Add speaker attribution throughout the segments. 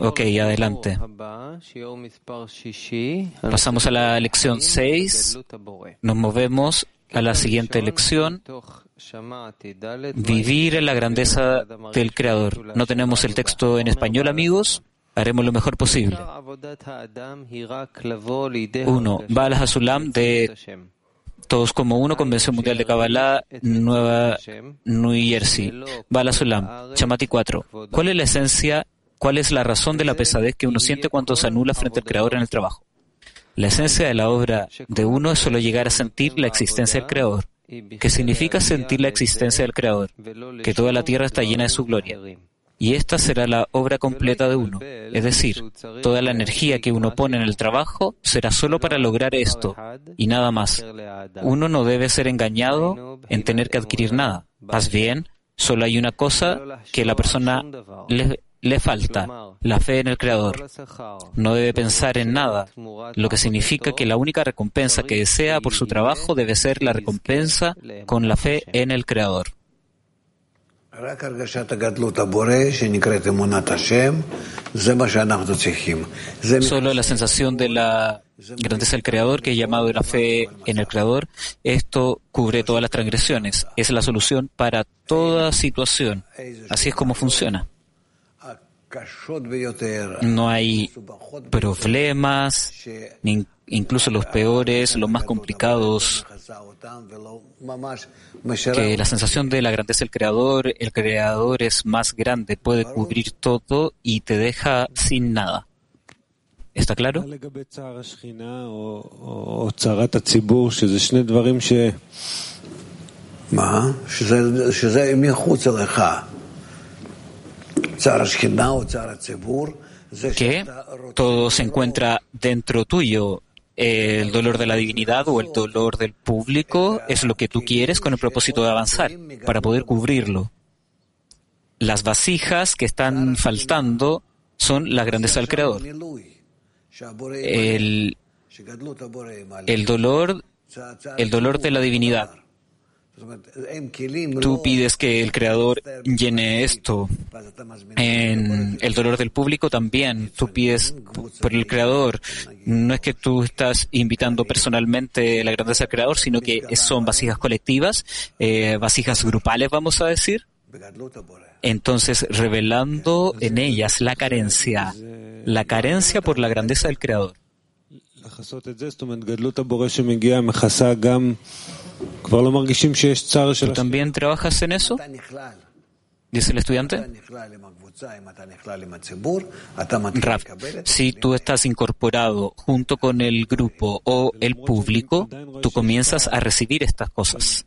Speaker 1: Ok, adelante. Pasamos a la lección 6. Nos movemos a la siguiente lección. Vivir en la grandeza del Creador. No tenemos el texto en español, amigos. Haremos lo mejor posible. 1. Baal HaSulam de Todos como Uno, Convención Mundial de Kabbalah, Nueva New Jersey. Baal HaSulam, Chamati 4. ¿Cuál es la esencia, cuál es la razón de la pesadez que uno siente cuando se anula frente al Creador en el trabajo? La esencia de la obra de uno es solo llegar a sentir la existencia del Creador. ¿Qué significa sentir la existencia del Creador? Que toda la tierra está llena de su gloria. Y esta será la obra completa de uno. Es decir, toda la energía que uno pone en el trabajo será solo para lograr esto y nada más. Uno no debe ser engañado en tener que adquirir nada. Más bien, solo hay una cosa que la persona le falta, la fe en el Creador. No debe pensar en nada, lo que significa que la única recompensa que desea por su trabajo debe ser la recompensa con la fe en el Creador. Solo la sensación de la grandeza del Creador, que es llamado la fe en el Creador, esto cubre todas las transgresiones. Es la solución para toda situación. Así es como funciona. No hay problemas, incluso los peores, los más complicados, que la sensación de la grandeza del Creador, el Creador es más grande, puede cubrir todo y te deja sin nada. ¿Está claro? Que todo se encuentra dentro tuyo. El dolor de la divinidad o el dolor del público es lo que tú quieres con el propósito de avanzar, para poder cubrirlo. Las vasijas que están faltando son la grandeza del Creador. El dolor de la divinidad. Tú pides que el Creador llene esto. En el dolor del público también. Tú pides por el Creador. No es que tú estás invitando personalmente la grandeza del Creador, sino que son vasijas colectivas, vasijas grupales, vamos a decir. Entonces, revelando en ellas la carencia por la grandeza del Creador. ¿Tú también trabajas en eso? Dice el estudiante. Raf, si tú estás incorporado junto con el grupo o el público, tú comienzas a recibir estas cosas.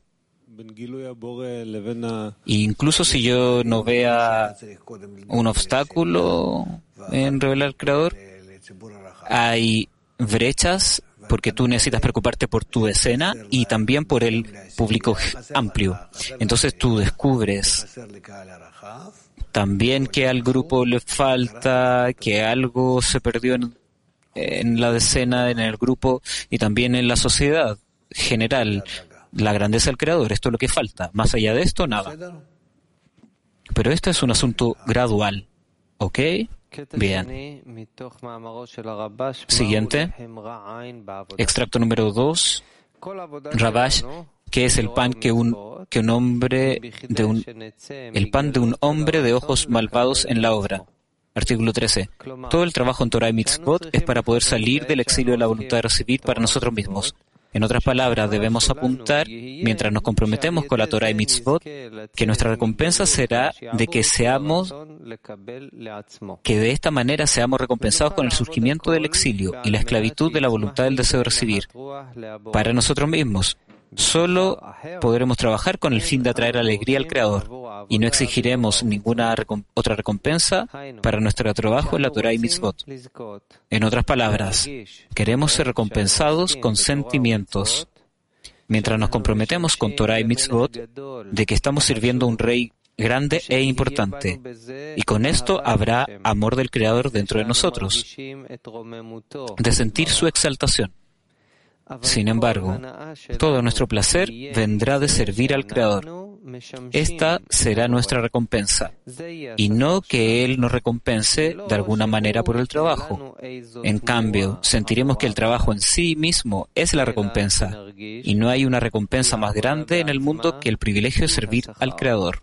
Speaker 1: Incluso si yo no vea un obstáculo en revelar al Creador, hay brechas porque tú necesitas preocuparte por tu escena y también por el público amplio. Entonces tú descubres también que al grupo le falta, que algo se perdió en la escena, en el grupo y también en la sociedad general. La grandeza del Creador, esto es lo que falta. Más allá de esto, nada. Pero esto es un asunto gradual. ¿Ok? Bien. Siguiente. Extracto número 2. Rabash, que es el pan el pan de un hombre de ojos malvados en la obra. Artículo 13. Todo el trabajo en Torah y Mitzvot es para poder salir del exilio de la voluntad de recibir para nosotros mismos. En otras palabras, debemos apuntar, mientras nos comprometemos con la Torah y Mitzvot, que nuestra recompensa será de que de esta manera seamos recompensados con el surgimiento del exilio y la esclavitud de la voluntad del deseo de recibir para nosotros mismos. Solo podremos trabajar con el fin de atraer alegría al Creador y no exigiremos ninguna otra recompensa para nuestro trabajo en la Torah y Mitzvot. En otras palabras, queremos ser recompensados con sentimientos. Mientras nos comprometemos con Torah y Mitzvot de que estamos sirviendo a un Rey grande e importante, y con esto habrá amor del Creador dentro de nosotros, de sentir su exaltación. Sin embargo, todo nuestro placer vendrá de servir al Creador. Esta será nuestra recompensa, y no que Él nos recompense de alguna manera por el trabajo. En cambio, sentiremos que el trabajo en sí mismo es la recompensa, y no hay una recompensa más grande en el mundo que el privilegio de servir al Creador.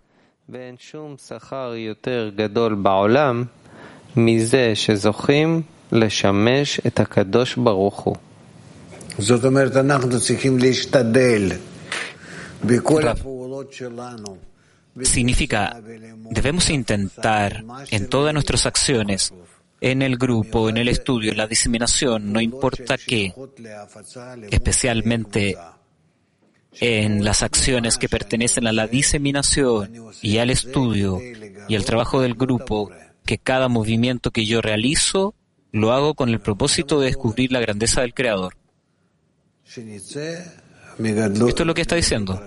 Speaker 1: Significa, debemos intentar en todas nuestras acciones, en el grupo, en el estudio, en la diseminación, no importa qué, especialmente en las acciones que pertenecen a la diseminación y al estudio y al trabajo del grupo, que cada movimiento que yo realizo lo hago con el propósito de descubrir la grandeza del Creador. Esto es lo que está diciendo.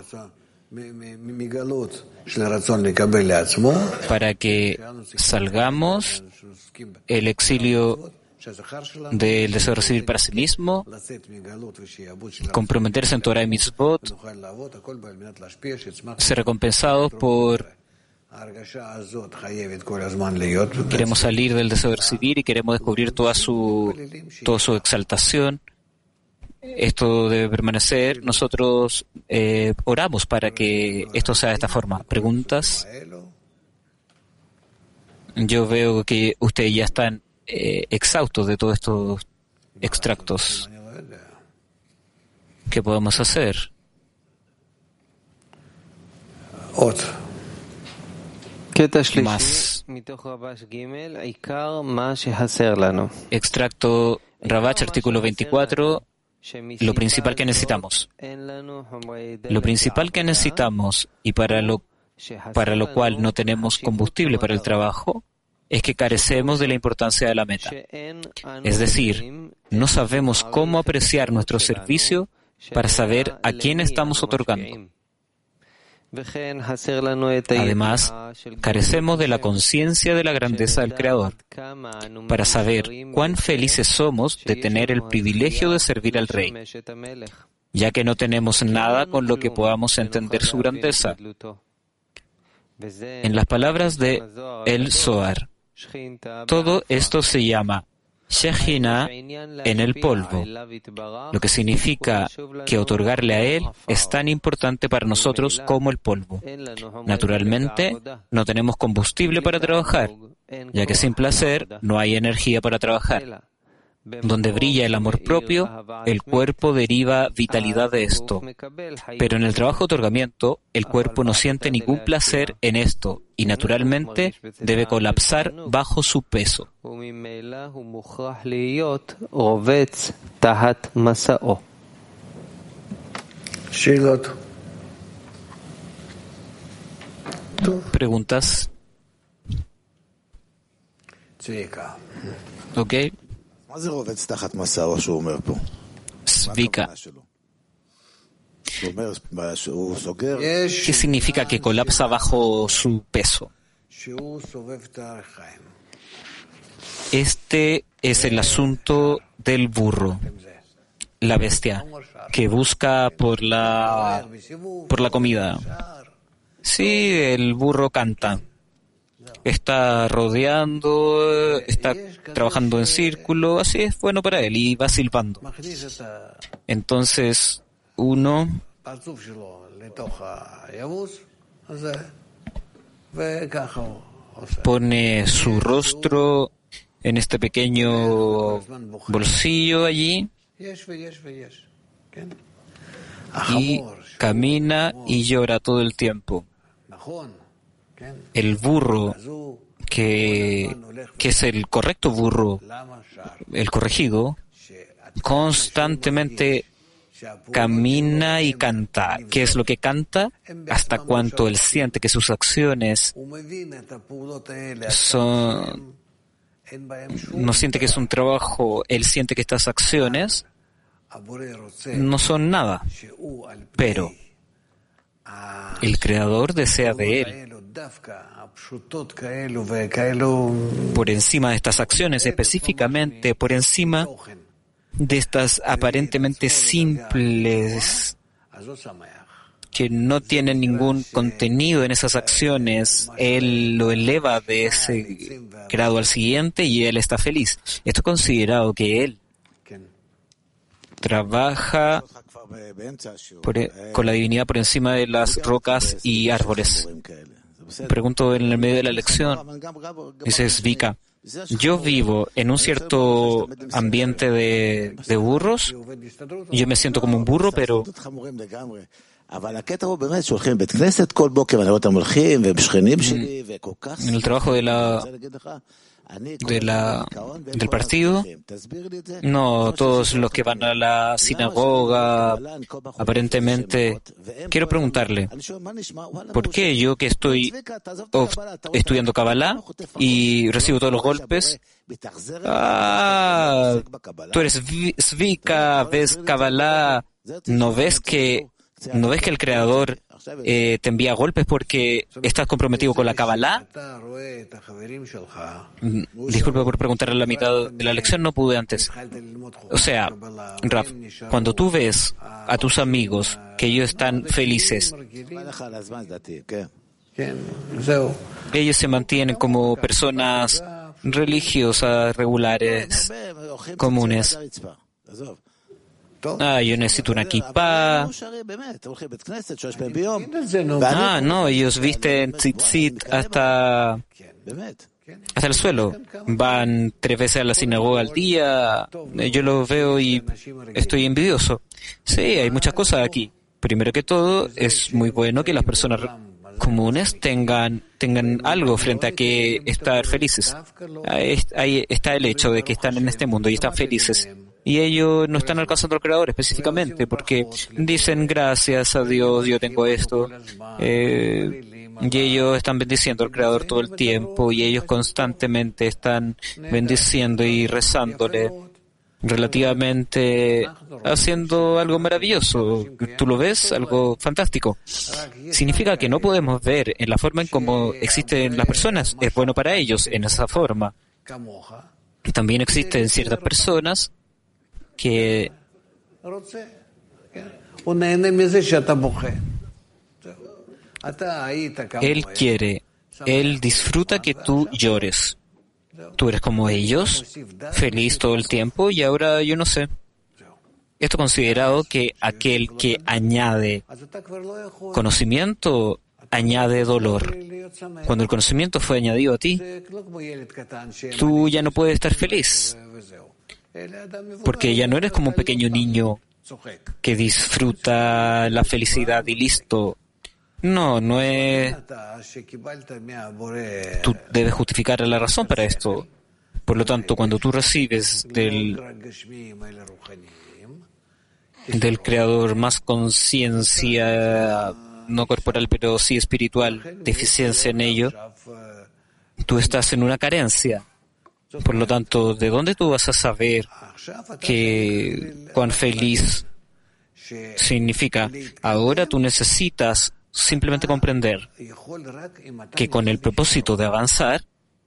Speaker 1: Para que salgamos el exilio del deseo de recibir para sí mismo, comprometerse en Torah y Mitzvot, ser recompensados por... Queremos salir del deseo de recibir y queremos descubrir toda su exaltación. Esto debe permanecer. Nosotros oramos para que esto sea de esta forma. ¿Preguntas? Yo veo que ustedes ya están exhaustos de todos estos extractos. ¿Qué podemos hacer? Más. Extracto Ravach, artículo 24. Lo principal que necesitamos. Lo principal que necesitamos y para lo cual no tenemos combustible para el trabajo es que carecemos de la importancia de la meta. Es decir, no sabemos cómo apreciar nuestro servicio para saber a quién estamos otorgando. Además, carecemos de la conciencia de la grandeza del Creador para saber cuán felices somos de tener el privilegio de servir al Rey, ya que no tenemos nada con lo que podamos entender su grandeza. En las palabras de El Zohar, todo esto se llama Shejina en el polvo, lo que significa que otorgarle a Él es tan importante para nosotros como el polvo. Naturalmente, no tenemos combustible para trabajar, ya que sin placer no hay energía para trabajar. Donde brilla el amor propio, el cuerpo deriva vitalidad de esto. Pero en el trabajo de otorgamiento, el cuerpo no siente ningún placer en esto y naturalmente debe colapsar bajo su peso. ¿Preguntas? Ok. Svika. ¿Qué significa que colapsa bajo su peso? Este es el asunto del burro, la bestia, que busca por la comida. Sí, el burro canta. Está rodeando, está trabajando en círculo, así es bueno para él, y va silbando. Entonces, uno pone su rostro en este pequeño bolsillo allí y camina y llora todo el tiempo. El burro, que es el correcto burro, el corregido, constantemente camina y canta. ¿Qué es lo que canta? Hasta cuanto él siente que sus acciones no siente que es un trabajo, él siente que estas acciones no son nada, pero el Creador desea de él. Por encima de estas acciones, específicamente por encima de estas aparentemente simples que no tienen ningún contenido en esas acciones, él lo eleva de ese grado al siguiente y él está feliz. Esto es considerado que él trabaja con la divinidad por encima de las rocas y árboles. Pregunto en el medio de la lección, dice Zvika, yo vivo en un cierto ambiente de burros, y yo me siento como un burro, pero en el trabajo del partido, no todos los que van a la sinagoga, aparentemente, quiero preguntarle, ¿por qué yo que estoy estudiando Kabbalah y recibo todos los golpes? Tú eres Zvika, ves Kabbalah, ¿no ves que el Creador te envía golpes porque estás comprometido con la Kabbalah? Disculpe por preguntar a la mitad de la lección, no pude antes. O sea, Rav, cuando tú ves a tus amigos que ellos están felices, ellos se mantienen como personas religiosas, regulares, comunes. Yo necesito una kippah. No, ellos visten tzitzit hasta el suelo. Van 3 veces a la sinagoga al día. Yo lo veo y estoy envidioso. Sí, hay muchas cosas aquí. Primero que todo, es muy bueno que las personas comunes tengan algo frente a que estar felices. Ahí está el hecho de que están en este mundo y están felices. Y ellos no están alcanzando al Creador específicamente porque dicen gracias a Dios, yo tengo esto. Y ellos están bendiciendo al Creador todo el tiempo y ellos constantemente están bendiciendo y rezándole relativamente, haciendo algo maravilloso. ¿Tú lo ves? Algo fantástico. Significa que no podemos ver en la forma en cómo existen las personas. Es bueno para ellos en esa forma. También existen ciertas personas que él disfruta que tú llores. Tú eres como ellos, feliz todo el tiempo, y ahora yo no sé. Esto considerado que aquel que añade conocimiento añade dolor. Cuando el conocimiento fue añadido a ti, tú ya no puedes estar feliz. Porque ya no eres como un pequeño niño que disfruta la felicidad y listo. No es... Tú debes justificar la razón para esto. Por lo tanto, cuando tú recibes del Creador más conciencia, no corporal, pero sí espiritual, deficiencia en ello, tú estás en una carencia. Por lo tanto, ¿de dónde tú vas a saber cuán feliz significa? Ahora tú necesitas simplemente comprender que con el propósito de avanzar,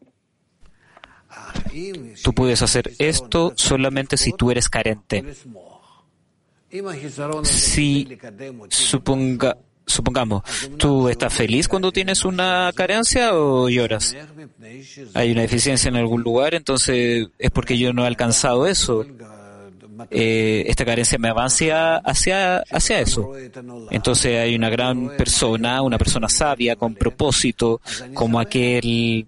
Speaker 1: tú puedes hacer esto solamente si tú eres carente. Si supongamos, ¿tú estás feliz cuando tienes una carencia o lloras? Hay una deficiencia en algún lugar, entonces es porque yo no he alcanzado eso. Esta carencia me avanza hacia eso. Entonces hay una gran persona, una persona sabia con propósito, como aquel...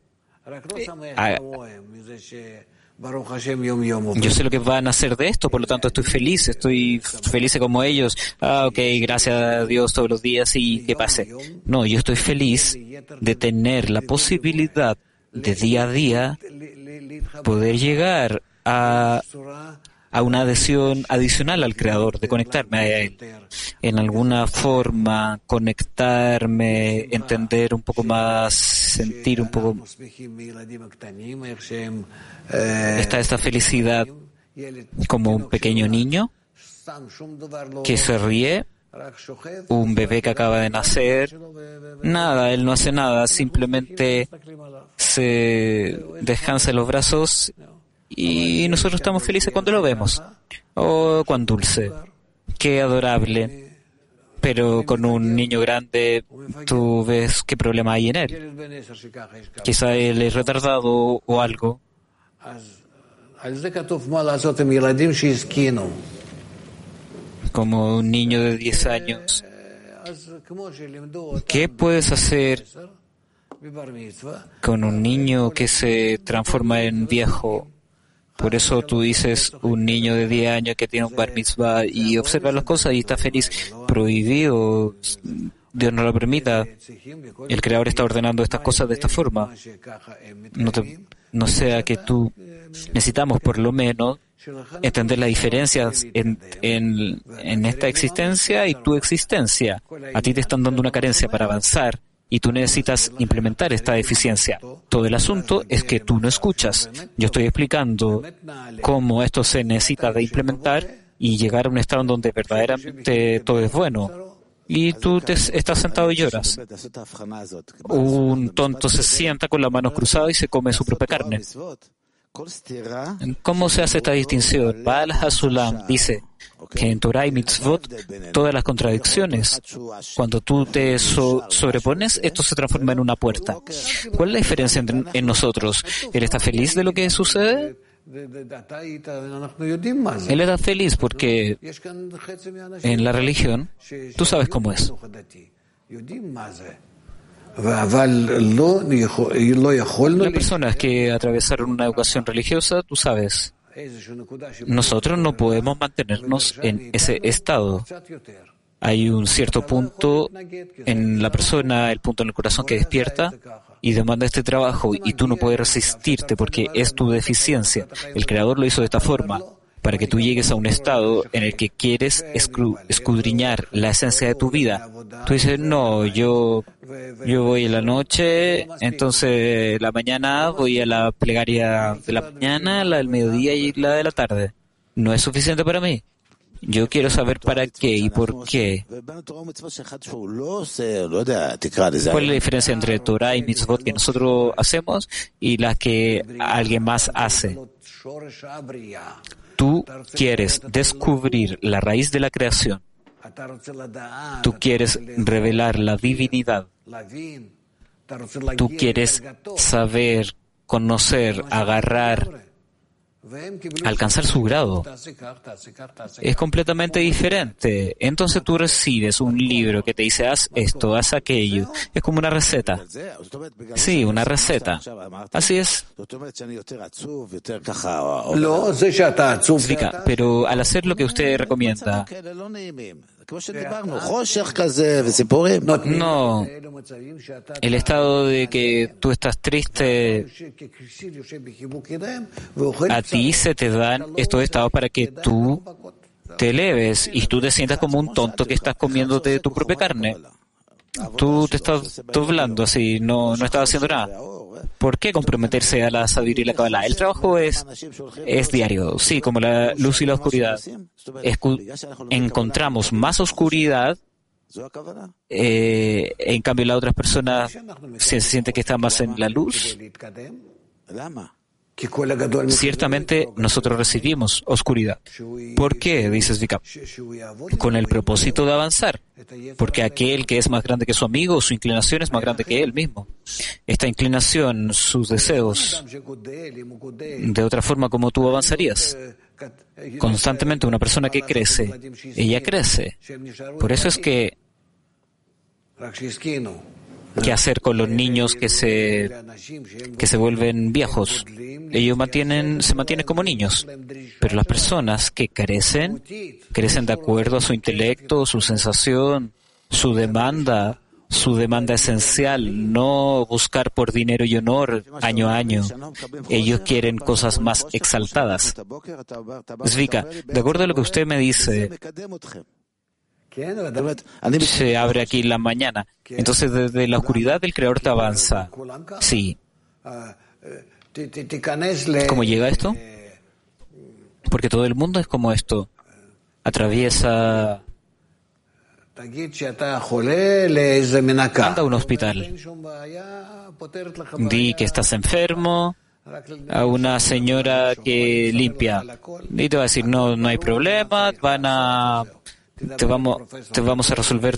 Speaker 1: Yo sé lo que van a hacer de esto, por lo tanto estoy feliz como ellos. Ok, gracias a Dios todos los días y que pase. No, yo estoy feliz de tener la posibilidad de día a día poder llegar a una adhesión adicional al Creador, de conectarme a Él. En alguna forma, conectarme, entender un poco más, sentir un poco. Está esta felicidad como un pequeño niño que se ríe, un bebé que acaba de nacer. Nada, él no hace nada, simplemente se descansa en los brazos y nosotros estamos felices cuando lo vemos. Oh, cuán dulce, qué adorable. pero con un niño grande tú ves qué problema hay en él. Quizá él es retardado o algo. Como un niño de 10 años. ¿Qué puedes hacer con un niño que se transforma en viejo? Por eso tú dices un niño de 10 años que tiene un bar mitzvah y observa las cosas y está feliz. Prohibido, Dios no lo permita. El Creador está ordenando estas cosas de esta forma. No sea que tú necesitamos por lo menos entender las diferencias en esta existencia y tu existencia. A ti te están dando una carencia para avanzar y tú necesitas implementar esta deficiencia. Todo el asunto es que tú no escuchas. Yo estoy explicando cómo esto se necesita de implementar y llegar a un estado en donde verdaderamente todo es bueno. Y tú estás sentado y lloras. Un tonto se sienta con las manos cruzadas y se come su propia carne. ¿Cómo se hace esta distinción? Baal HaSulam dice que en Torah y Mitzvot todas las contradicciones, cuando tú te sobrepones, esto se transforma en una puerta. ¿Cuál es la diferencia en nosotros? ¿Él está feliz de lo que sucede? Él está feliz porque en la religión tú sabes cómo es. Las personas que atravesaron una educación religiosa, tú sabes, nosotros no podemos mantenernos en ese estado. Hay un cierto punto en la persona, el punto en el corazón que despierta y demanda este trabajo y tú no puedes resistirte porque es tu deficiencia. El Creador lo hizo de esta forma, para que tú llegues a un estado en el que quieres escudriñar la esencia de tu vida. Tú dices, no, yo voy en la noche, entonces la mañana voy a la plegaria de la mañana, la del mediodía y la de la tarde. No es suficiente para mí. Yo quiero saber para qué y por qué. ¿Cuál es la diferencia entre Torah y Mitzvot que nosotros hacemos y las que alguien más hace? Tú quieres descubrir la raíz de la creación. Tú quieres revelar la divinidad. Tú quieres saber, conocer, agarrar, alcanzar su grado. Es completamente diferente. Entonces tú recibes un libro que te dice, haz esto, haz aquello. Es como una receta. Sí, una receta. Así es. Pero al hacer lo que usted recomienda, no, el estado de que tú estás triste, a ti se te dan estos estados para que tú te eleves y tú te sientas como un tonto que estás comiéndote tu propia carne. Tú te estás doblando así, no estás haciendo nada. ¿Por qué comprometerse a la sabiduría y la Kabbalah? El trabajo es diario, sí, como la luz y la oscuridad. Encontramos más oscuridad, en cambio las otras personas se sienten que están más en la luz. Ciertamente nosotros recibimos oscuridad. ¿Por qué? Dices Vika. Con el propósito de avanzar. Porque aquel que es más grande que su amigo, su inclinación es más grande que él mismo. Esta inclinación, sus deseos, de otra forma, ¿cómo tú avanzarías? Constantemente una persona que crece, ella crece. Por eso es que ¿qué hacer con los niños que se vuelven viejos? Ellos se mantienen como niños. Pero las personas que crecen de acuerdo a su intelecto, su sensación, su demanda esencial, no buscar por dinero y honor año a año. Ellos quieren cosas más exaltadas. Zvika, de acuerdo a lo que usted me dice, se abre aquí la mañana. Entonces, desde la oscuridad el Creador te avanza. Sí. ¿Cómo llega esto? Porque todo el mundo es como esto. Atraviesa. Anda a un hospital. Di que estás enfermo. A una señora que limpia. Y te va a decir, no hay problema. Van a te vamos a resolver.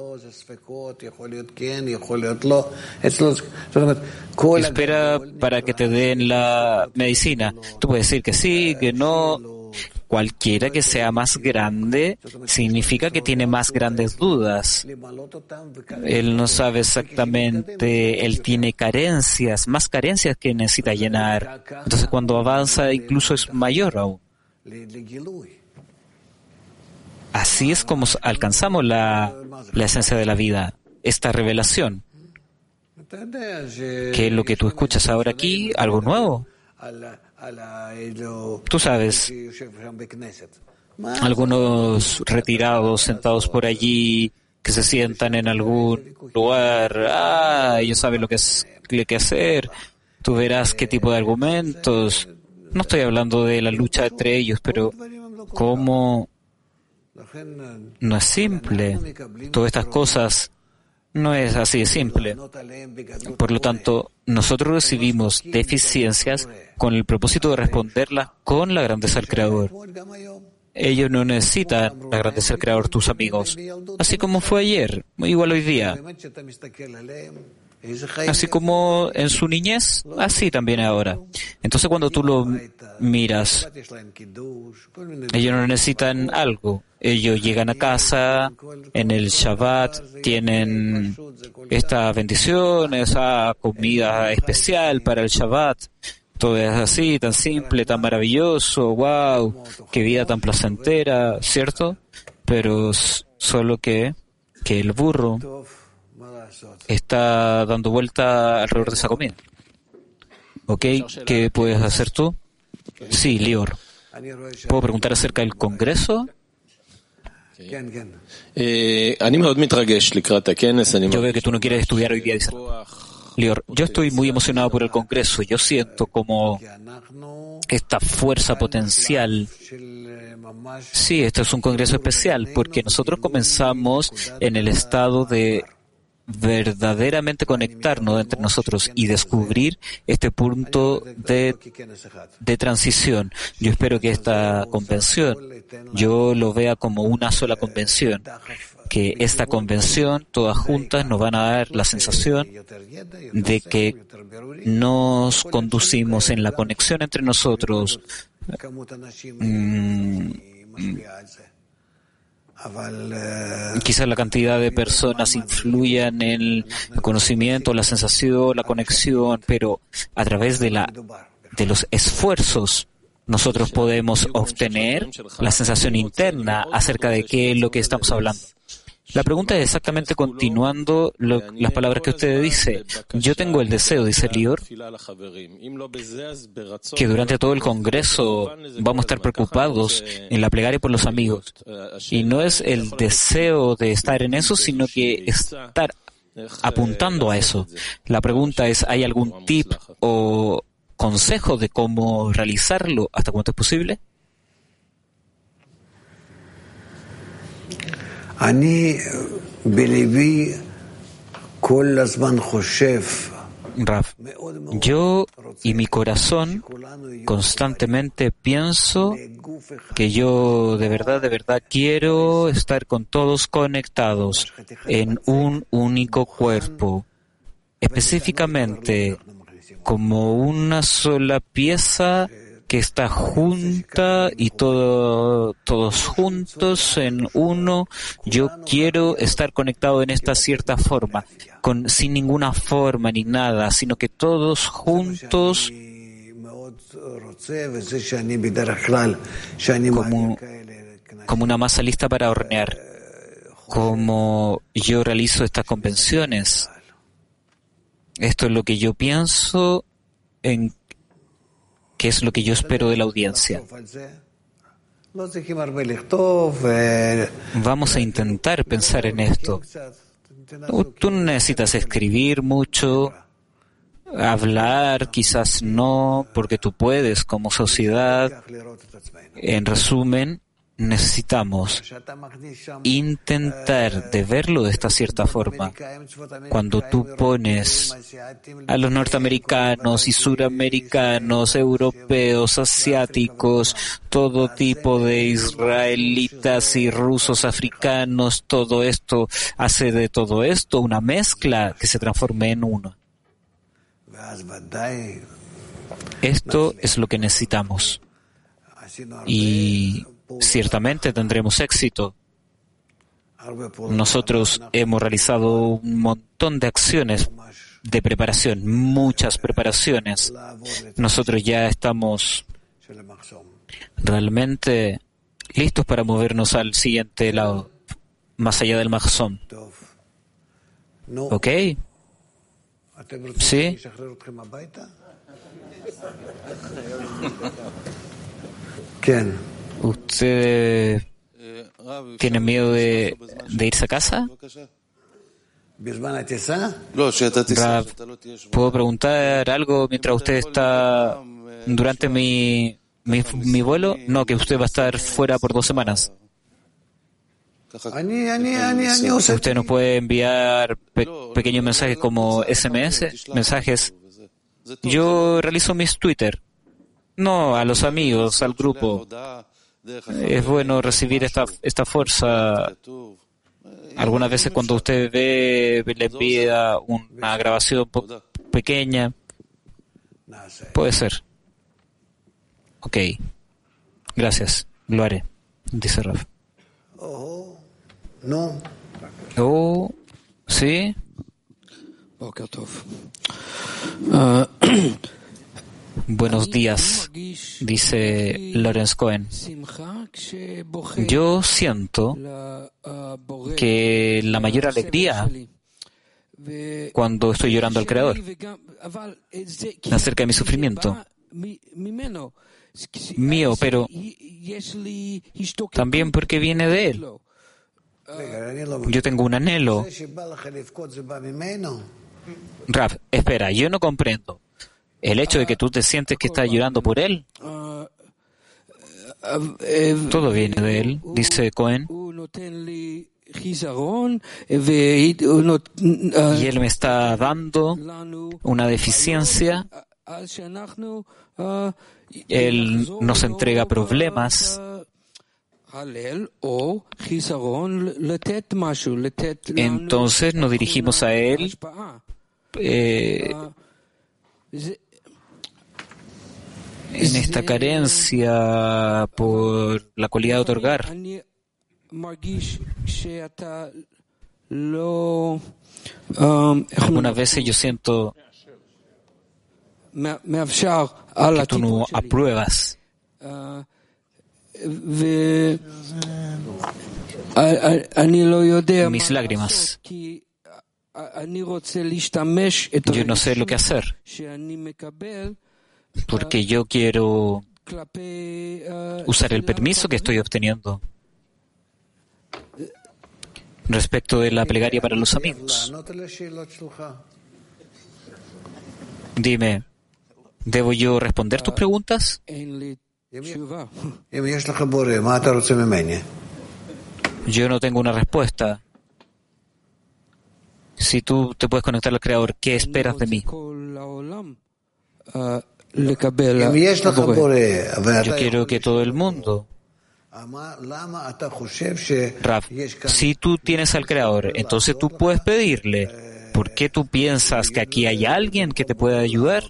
Speaker 1: Espera para que te den la medicina. Tú puedes decir que sí, que no. Cualquiera que sea más grande significa que tiene más grandes dudas. Él no sabe exactamente, él tiene carencias, más carencias que necesita llenar. Entonces cuando avanza incluso es mayor aún. Así es como alcanzamos la esencia de la vida, esta revelación. ¿Qué es lo que tú escuchas ahora aquí? ¿Algo nuevo? Tú sabes, algunos retirados sentados por allí que se sientan en algún lugar, ellos saben lo que hay que hacer, tú verás qué tipo de argumentos. No estoy hablando de la lucha entre ellos, pero cómo no es simple. Todas estas cosas no es así de simple. Por lo tanto, nosotros recibimos deficiencias con el propósito de responderlas con la grandeza del Creador. Ellos no necesitan la grandeza del Creador, tus amigos. Así como fue ayer, igual hoy día. Así como en su niñez, así también ahora. Entonces cuando tú lo miras, ellos no necesitan algo. Ellos llegan a casa, en el Shabbat tienen esta bendición, esa comida especial para el Shabbat. Todo es así, tan simple, tan maravilloso, wow, qué vida tan placentera, ¿cierto? Pero solo que el burro está dando vuelta alrededor de esa comida. ¿Ok? ¿Qué puedes hacer tú? Sí, Lior. ¿Puedo preguntar acerca del Congreso? Yo veo que tú no quieres estudiar hoy día, dice Lior. Yo estoy muy emocionado por el Congreso. Yo siento como esta fuerza potencial. Sí, este es un Congreso especial porque nosotros comenzamos en el estado de verdaderamente conectarnos entre nosotros y descubrir este punto de transición. Yo espero que esta convención, yo lo vea como una sola convención, que esta convención, todas juntas, nos van a dar la sensación de que nos conducimos en la conexión entre nosotros. Quizás la cantidad de personas influyan en el conocimiento, la sensación, la conexión, pero a través de los esfuerzos nosotros podemos obtener la sensación interna acerca de qué es lo que estamos hablando. La pregunta es exactamente continuando las palabras que usted dice. Yo tengo el deseo, dice Lior, que durante todo el Congreso vamos a estar preocupados en la plegaria por los amigos. Y no es el deseo de estar en eso, sino que estar apuntando a eso. La pregunta es, ¿hay algún tip o consejo de cómo realizarlo hasta cuánto es posible? Raf, yo y mi corazón constantemente pienso que yo de verdad quiero estar con todos conectados en un único cuerpo, específicamente como una sola pieza que está junta y todos juntos en uno. Yo quiero estar conectado en esta cierta forma, sin ninguna forma ni nada, sino que todos juntos como una masa lista para hornear, como yo realizo estas convenciones. Esto es lo que yo pienso en qué es lo que yo espero de la audiencia. Vamos a intentar pensar en esto. Tú no necesitas escribir mucho, hablar quizás no, porque tú puedes como sociedad. En resumen, necesitamos intentar de verlo de esta cierta forma. Cuando tú pones a los norteamericanos y suramericanos, europeos, asiáticos, todo tipo de israelitas y rusos, africanos, todo esto hace de todo esto una mezcla que se transforme en uno. Esto es lo que necesitamos. Y ciertamente tendremos éxito. Nosotros hemos realizado un montón de acciones de preparación, muchas preparaciones. Nosotros ya estamos realmente listos para movernos al siguiente lado, más allá del Mahzón. ¿Ok? ¿Sí? ¿Usted tiene miedo de irse a casa? Rav, ¿puedo preguntar algo mientras usted está durante mi vuelo? No, que usted va a estar fuera por 2 semanas. Usted nos puede enviar pequeños mensajes como SMS, mensajes. Yo realizo mis Twitter. No, a los amigos, al grupo. Es bueno recibir esta fuerza. Algunas veces cuando usted ve, le envía una grabación pequeña. Puede ser. Ok. Gracias. Lo haré, dice Rav.
Speaker 2: No.
Speaker 1: Oh, ¿sí? Buenos días, dice Lawrence Cohen. Yo siento que la mayor alegría cuando estoy llorando al Creador acerca de mi sufrimiento mío, pero también porque viene de Él. Yo tengo un anhelo. Rav, espera, yo no comprendo. El hecho de que tú te sientes que estás llorando por Él, todo viene de Él, dice Cohen. Y Él me está dando una deficiencia. Él nos entrega problemas. Entonces nos dirigimos a Él en esta carencia por la cualidad de otorgar. Algunas veces yo siento que tú no apruebas. Mis lágrimas. Yo no sé lo que hacer, porque yo quiero usar el permiso que estoy obteniendo respecto de la plegaria para los amigos. Dime, ¿debo yo responder tus preguntas? Yo no tengo una respuesta. Si tú te puedes conectar al Creador, ¿qué esperas de mí? Yo quiero que todo el mundo... Rav, si tú tienes al Creador, entonces tú puedes pedirle. ¿Por qué tú piensas que aquí hay alguien que te pueda ayudar?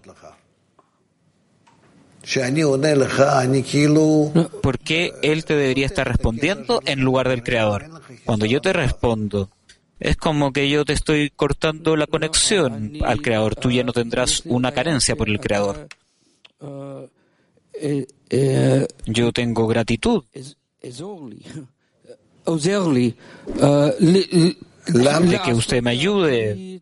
Speaker 1: ¿Por qué Él te debería estar respondiendo en lugar del Creador? Cuando yo te respondo, es como que yo te estoy cortando la conexión al Creador. Tú ya no tendrás una carencia por el Creador. Yo tengo gratitud. De que usted me ayude.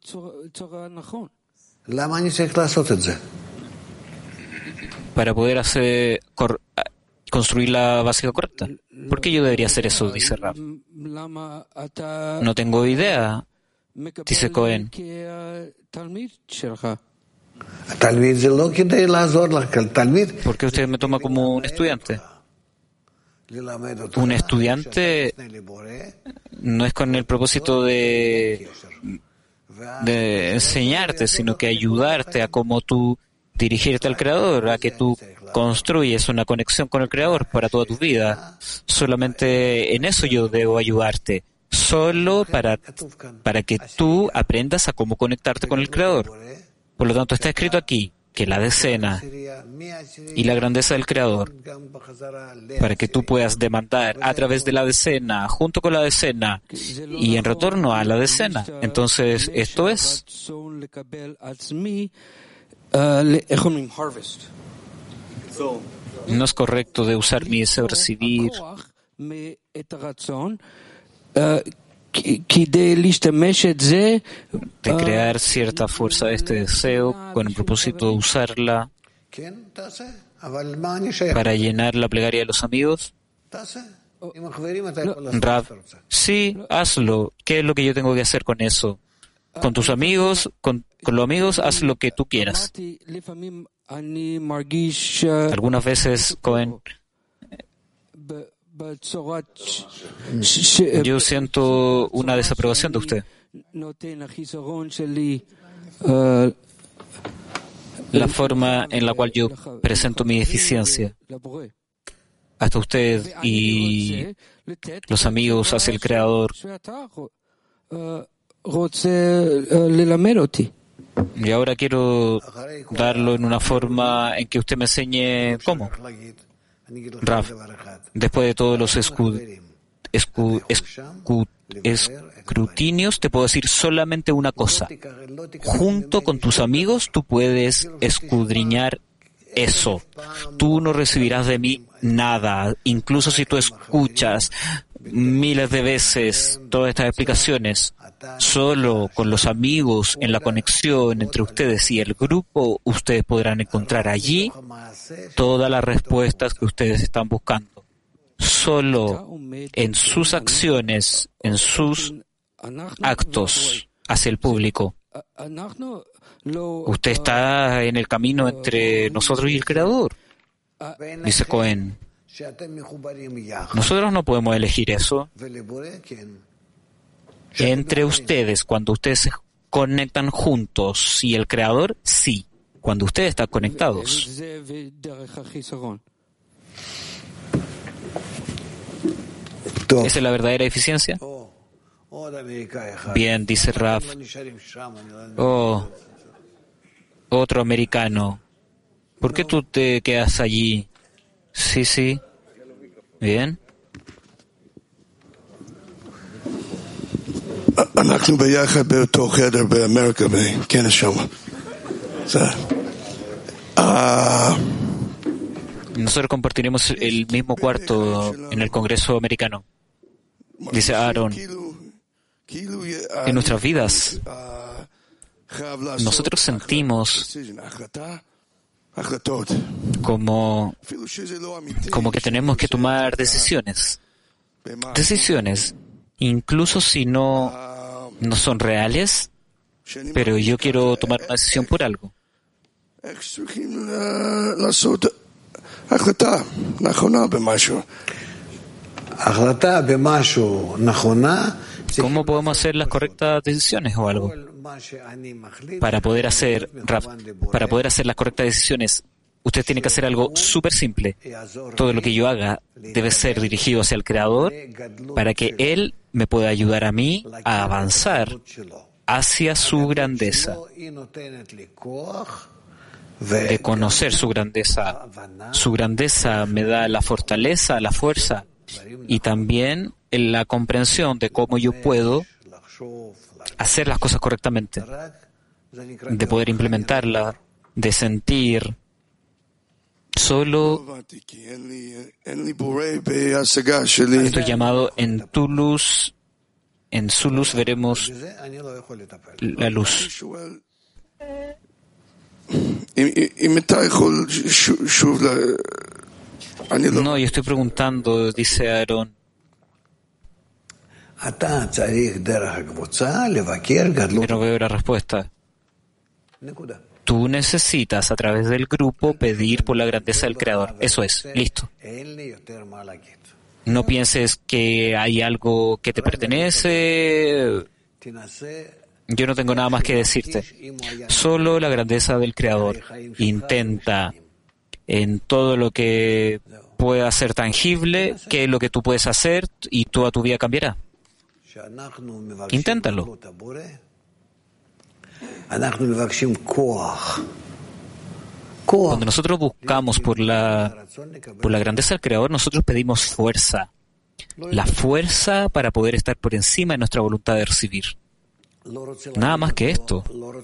Speaker 1: Para poder construir la básica correcta. ¿Por qué yo debería hacer eso? Dice Rav. No tengo idea, dice Cohen. ¿Por qué usted me toma como un estudiante? Un estudiante no es con el propósito de enseñarte, sino que ayudarte a cómo tú dirigirte al Creador, a que tú construyes una conexión con el Creador para toda tu vida. Solamente en eso yo debo ayudarte, solo para que tú aprendas a cómo conectarte con el Creador. Por lo tanto, está escrito aquí que la decena y la grandeza del Creador, para que tú puedas demandar a través de la decena, junto con la decena, y en retorno a la decena. Entonces, esto es. No es correcto de usar mi deseo recibir de crear cierta fuerza de este deseo con el propósito de usarla para llenar la plegaria de los amigos. Rav, sí, hazlo. ¿Qué es lo que yo tengo que hacer con eso? Con tus amigos, con los amigos, haz lo que tú quieras. Algunas veces, Cohen, yo siento una desaprobación de usted. La forma en la cual yo presento mi deficiencia. Hasta usted y los amigos hacia el Creador. Y ahora quiero darlo en una forma en que usted me enseñe cómo. Rav, después de todos los escrutinios, te puedo decir solamente una cosa. Junto con tus amigos, tú puedes escudriñar eso. Tú no recibirás de mí nada, incluso si tú escuchas miles de veces todas estas explicaciones. Solo con los amigos, en la conexión entre ustedes y el grupo, ustedes podrán encontrar allí todas las respuestas que ustedes están buscando. Solo en sus acciones, en sus actos hacia el público. Usted está en el camino entre nosotros y el Creador, dice Cohen. Nosotros no podemos elegir eso. Entre ustedes, cuando ustedes se conectan juntos, y el Creador, sí, cuando ustedes están conectados. ¿Esa es la verdadera eficiencia? Bien, dice Rav. Oh, otro americano. ¿Por qué tú te quedas allí? Sí. Bien.
Speaker 2: אנחנו ביחד באותו חדר באמריקה, בכנס שם.
Speaker 1: Nosotros compartiremos el mismo cuarto en el Congreso americano. Dice Aaron, en nuestras vidas, nosotros sentimos como que tenemos que tomar decisiones, incluso si no son reales, pero yo quiero tomar una decisión por algo. ¿Cómo podemos hacer las correctas decisiones o algo? Para poder hacer las correctas decisiones, usted tiene que hacer algo súper simple. Todo lo que yo haga debe ser dirigido hacia el Creador para que Él me pueda ayudar a mí a avanzar hacia su grandeza, de conocer su grandeza. Su grandeza me da la fortaleza, la fuerza y también la comprensión de cómo yo puedo hacer las cosas correctamente, de poder implementarla, de sentir. Solo esto es llamado en tu luz, en su luz veremos la luz. No, yo estoy preguntando, dice Aarón. Pero veo la respuesta. Tú necesitas a través del grupo pedir por la grandeza del Creador. Eso es, listo. No pienses que hay algo que te pertenece. Yo no tengo nada más que decirte. Solo la grandeza del Creador. Intenta en todo lo que pueda ser tangible, qué es lo que tú puedes hacer y toda tu vida cambiará. Inténtalo. Cuando nosotros buscamos por la grandeza del Creador, nosotros pedimos fuerza. La fuerza para poder estar por encima de nuestra voluntad de recibir. Nada más que esto.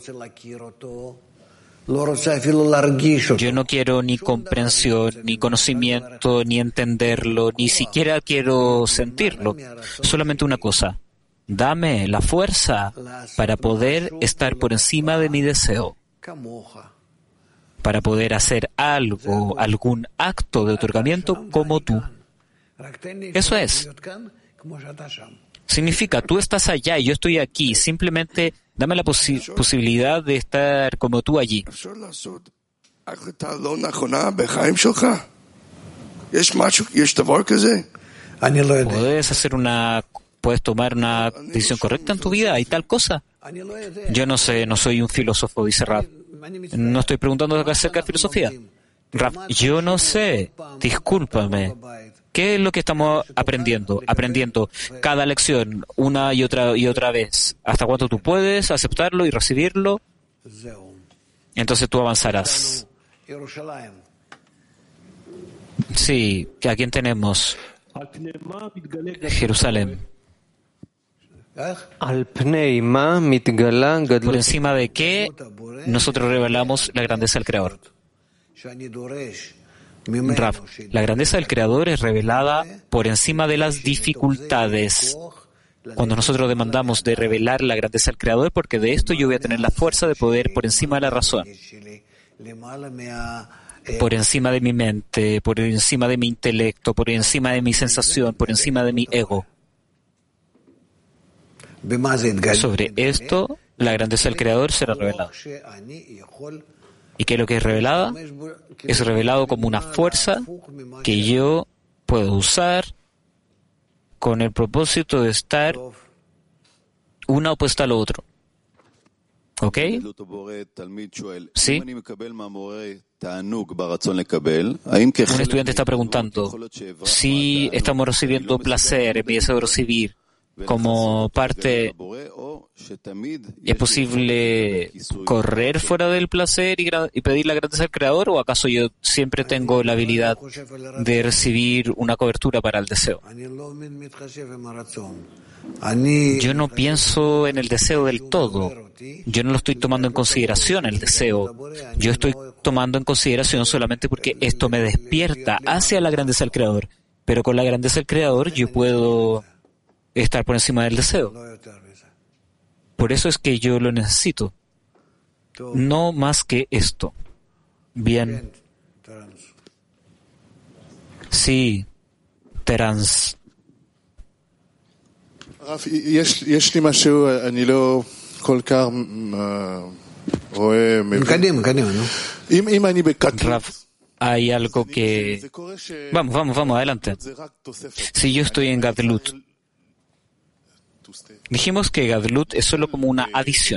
Speaker 1: Yo no quiero ni comprensión, ni conocimiento, ni entenderlo, ni siquiera quiero sentirlo. Solamente una cosa. Dame la fuerza para poder estar por encima de mi deseo. Para poder hacer algo, algún acto de otorgamiento como tú. Eso es. Significa, tú estás allá y yo estoy aquí. Simplemente dame la posibilidad de estar como tú allí. ¿Puedes tomar una decisión correcta en tu vida? ¿Hay tal cosa? Yo no sé, no soy un filósofo, dice Rav. No estoy preguntando acerca de filosofía. Rav, yo no sé. Discúlpame. ¿Qué es lo que estamos aprendiendo? Aprendiendo cada lección una y otra vez. ¿Hasta cuánto tú puedes aceptarlo y recibirlo? Entonces tú avanzarás. Sí, ¿a quién tenemos? Jerusalén. ¿Por encima de qué nosotros revelamos la grandeza del Creador? Rav, la grandeza del Creador es revelada por encima de las dificultades. Cuando nosotros demandamos de revelar la grandeza del Creador, porque de esto yo voy a tener la fuerza de poder por encima de la razón, por encima de mi mente, por encima de mi intelecto, por encima de mi sensación, por encima de mi ego. Sobre esto, la grandeza del Creador será revelada. ¿Y qué es lo que es revelada? Es revelado como una fuerza que yo puedo usar con el propósito de estar una opuesta al otro. ¿Ok? ¿Sí? Un estudiante está preguntando si estamos recibiendo placer en mi deseo de recibir como parte. ¿Es posible correr fuera del placer y pedir la grandeza del Creador? ¿O acaso yo siempre tengo la habilidad de recibir una cobertura para el deseo? Yo no pienso en el deseo del todo. Yo no lo estoy tomando en consideración, el deseo. Yo estoy tomando en consideración solamente porque esto me despierta hacia la grandeza del Creador. Pero con la grandeza del Creador yo puedo estar por encima del deseo. Por eso es que yo lo necesito. No más que esto. Bien. Sí, Terence. Rav, hay algo que... Vamos, adelante. Si yo estoy en Gadlut, dijimos que Gadlut es solo como una adición.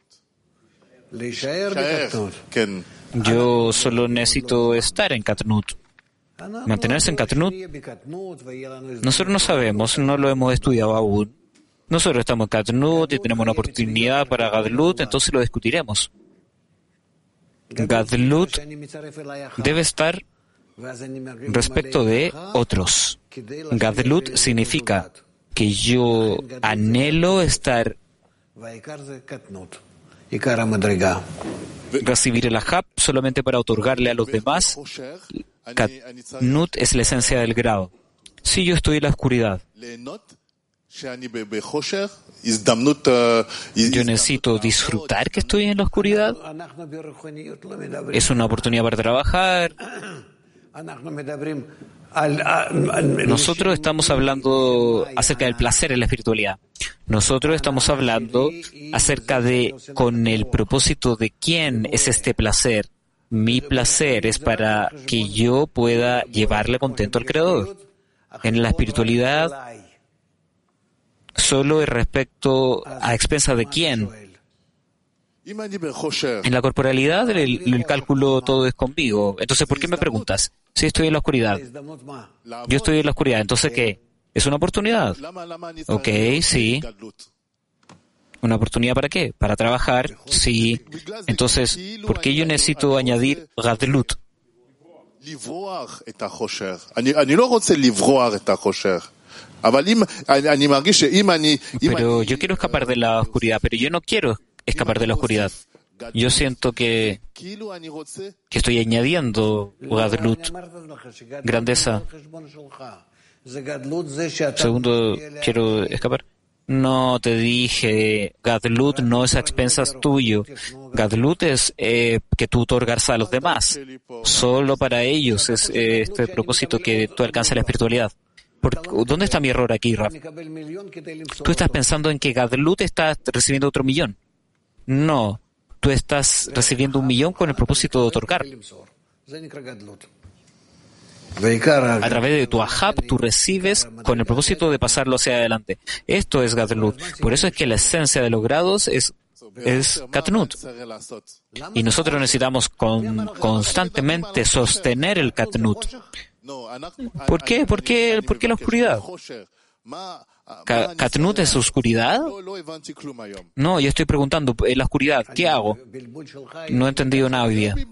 Speaker 1: Yo solo necesito estar en Katnut. Mantenerse en Katnut. Nosotros no sabemos, no lo hemos estudiado aún. Nosotros estamos en Katnut y tenemos una oportunidad para Gadlut, entonces lo discutiremos. Gadlut debe estar respecto de otros. Gadlut significa que yo anhelo estar, recibir el Ahab solamente para otorgarle a los demás. Katnut es la esencia del grado. Si yo estoy en la oscuridad, yo necesito disfrutar que estoy en la oscuridad. Es una oportunidad para trabajar. Nosotros estamos hablando acerca del placer en la espiritualidad. Nosotros estamos hablando acerca de, con el propósito de quién es este placer. Mi placer es para que yo pueda llevarle contento al Creador. En la espiritualidad, solo es respecto a expensas de quién. En la corporalidad, el cálculo todo es conmigo. Entonces, ¿por qué me preguntas? Si estoy en la oscuridad. Yo estoy en la oscuridad. Entonces, ¿qué? ¿Es una oportunidad? Ok, sí. ¿Una oportunidad para qué? Para trabajar, sí. Entonces, ¿por qué yo necesito añadir Gadlut? Pero yo quiero escapar de la oscuridad, pero yo no quiero escapar de la oscuridad. Yo siento que estoy añadiendo Gadlut, grandeza. Segundo, quiero escapar. No, te dije, Gadlut no es a expensas tuyo. Gadlut es que tú otorgas a los demás. Solo para ellos es este propósito que tú alcanzas la espiritualidad. ¿Dónde está mi error aquí, Raf? Tú estás pensando en que Gadlut está recibiendo otro millón. No, tú estás recibiendo 1.000.000 con el propósito de otorgar. A través de tu ahab, tú recibes con el propósito de pasarlo hacia adelante. Esto es Gadlut. Por eso es que la esencia de los grados es Katnut. Y nosotros necesitamos constantemente sostener el Katnut. ¿Por qué? ¿Por qué la oscuridad? ¿Katnut es oscuridad? No, yo estoy preguntando, en la oscuridad, ¿qué hago? No he entendido nada hoy día.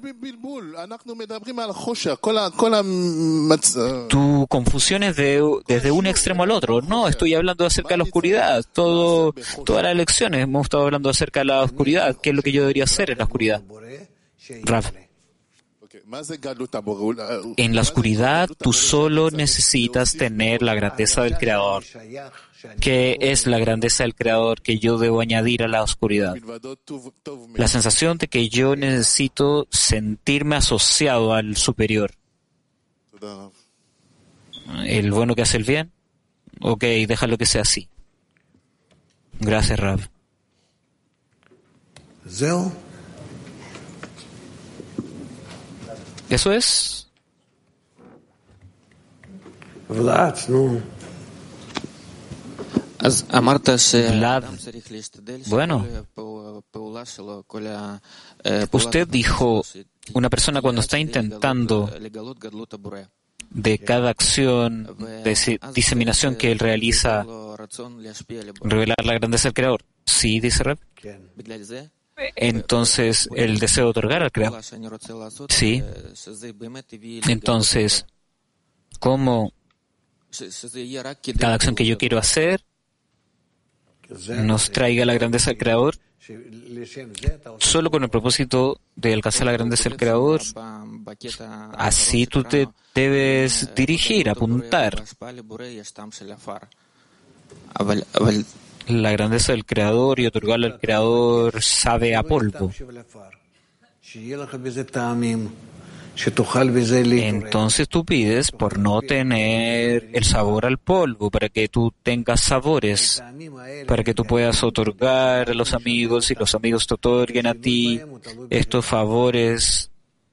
Speaker 1: Tu confusión es desde un extremo al otro. No, estoy hablando acerca de la oscuridad. Todas las lecciones hemos estado hablando acerca de la oscuridad. ¿Qué es lo que yo debería hacer en la oscuridad? Rav. En la oscuridad, tú solo necesitas tener la grandeza del Creador. ¿Qué es la grandeza del Creador que yo debo añadir a la oscuridad? La sensación de que yo necesito sentirme asociado al superior. ¿El bueno que hace el bien? Ok, déjalo que sea así. Gracias, Rav. ¿Eso es? Vlad. Bueno, usted dijo, una persona cuando está intentando de cada acción de diseminación que él realiza, revelar la grandeza del Creador. Sí, dice Reb. Entonces, el deseo de otorgar al Creador. Sí. Entonces, ¿cómo cada acción que yo quiero hacer nos traiga la grandeza del Creador? Solo con el propósito de alcanzar la grandeza del Creador. Así tú te debes dirigir, apuntar. La grandeza del Creador y otorgarle al Creador sabe a polvo. Entonces tú pides por no tener el sabor al polvo, para que tú tengas sabores, para que tú puedas otorgar a los amigos y los amigos te otorguen a ti estos favores.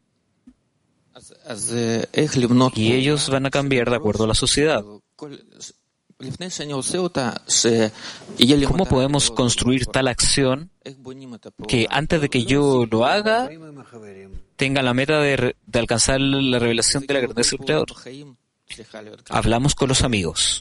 Speaker 1: Y ellos van a cambiar de acuerdo a la sociedad. ¿Cómo podemos construir tal acción que antes de que yo lo haga tenga la meta de alcanzar la revelación de la grandeza del Creador? Hablamos con los amigos.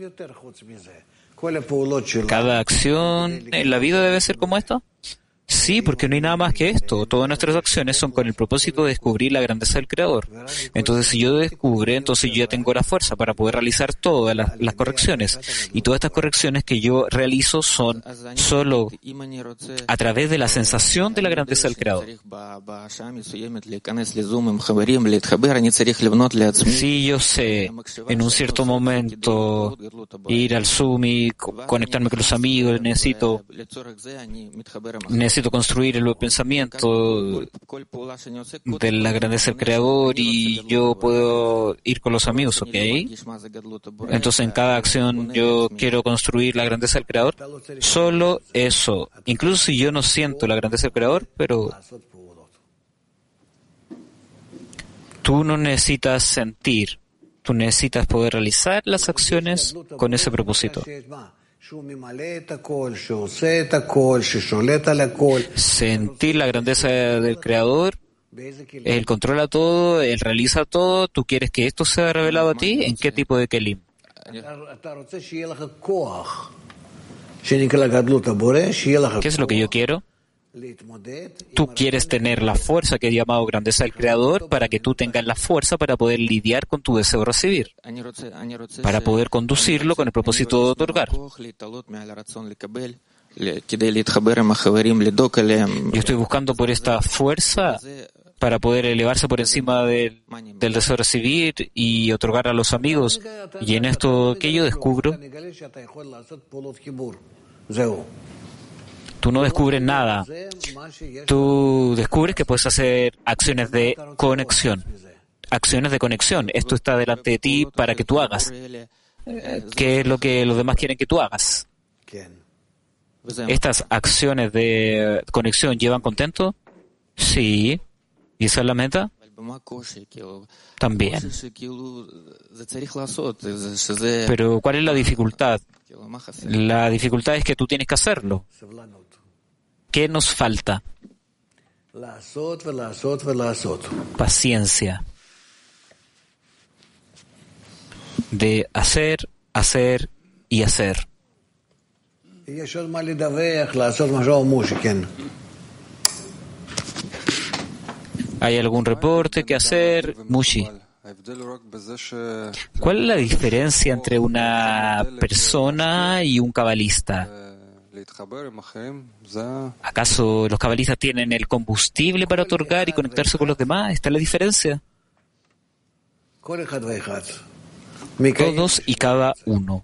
Speaker 1: ¿Cada acción en la vida debe ser como esta? Sí, porque no hay nada más que esto. Todas nuestras acciones son con el propósito de descubrir la grandeza del Creador. Entonces, si yo descubre, entonces yo ya tengo la fuerza para poder realizar todas las correcciones. Y todas estas correcciones que yo realizo son solo a través de la sensación de la grandeza del Creador. Sí, yo sé, en un cierto momento, ir al Zoom y conectarme con los amigos, necesito construir el pensamiento de la grandeza del Creador y yo puedo ir con los amigos, ¿ok? Entonces en cada acción yo quiero construir la grandeza del Creador. Solo eso. Incluso si yo no siento la grandeza del Creador, pero tú no necesitas sentir. Tú necesitas poder realizar las acciones con ese propósito. Sentir la grandeza del Creador, Él controla todo, Él realiza todo. ¿Tú quieres que esto sea revelado a ti? ¿En qué tipo de kelim? ¿Qué es lo que yo quiero? Tú quieres tener la fuerza que he llamado grandeza del Creador para que tú tengas la fuerza para poder lidiar con tu deseo de recibir, para poder conducirlo con el propósito de otorgar. Yo estoy buscando por esta fuerza para poder elevarse por encima del deseo de recibir y otorgar a los amigos. Y en esto que yo descubro, tú no descubres nada. Tú descubres que puedes hacer acciones de conexión. Acciones de conexión. Esto está delante de ti para que tú hagas. ¿Qué es lo que los demás quieren que tú hagas? ¿Estas acciones de conexión llevan contento? Sí. ¿Y esa es la meta? También. Pero ¿cuál es la dificultad? La dificultad es que tú tienes que hacerlo. ¿Qué nos falta? Paciencia. De hacer, hacer y hacer. ¿Hay algún reporte que hacer? Mushi. ¿Cuál es la diferencia entre una persona y un cabalista? ¿Acaso los cabalistas tienen el combustible para otorgar y conectarse con los demás? ¿Esta es la diferencia? Todos y cada uno.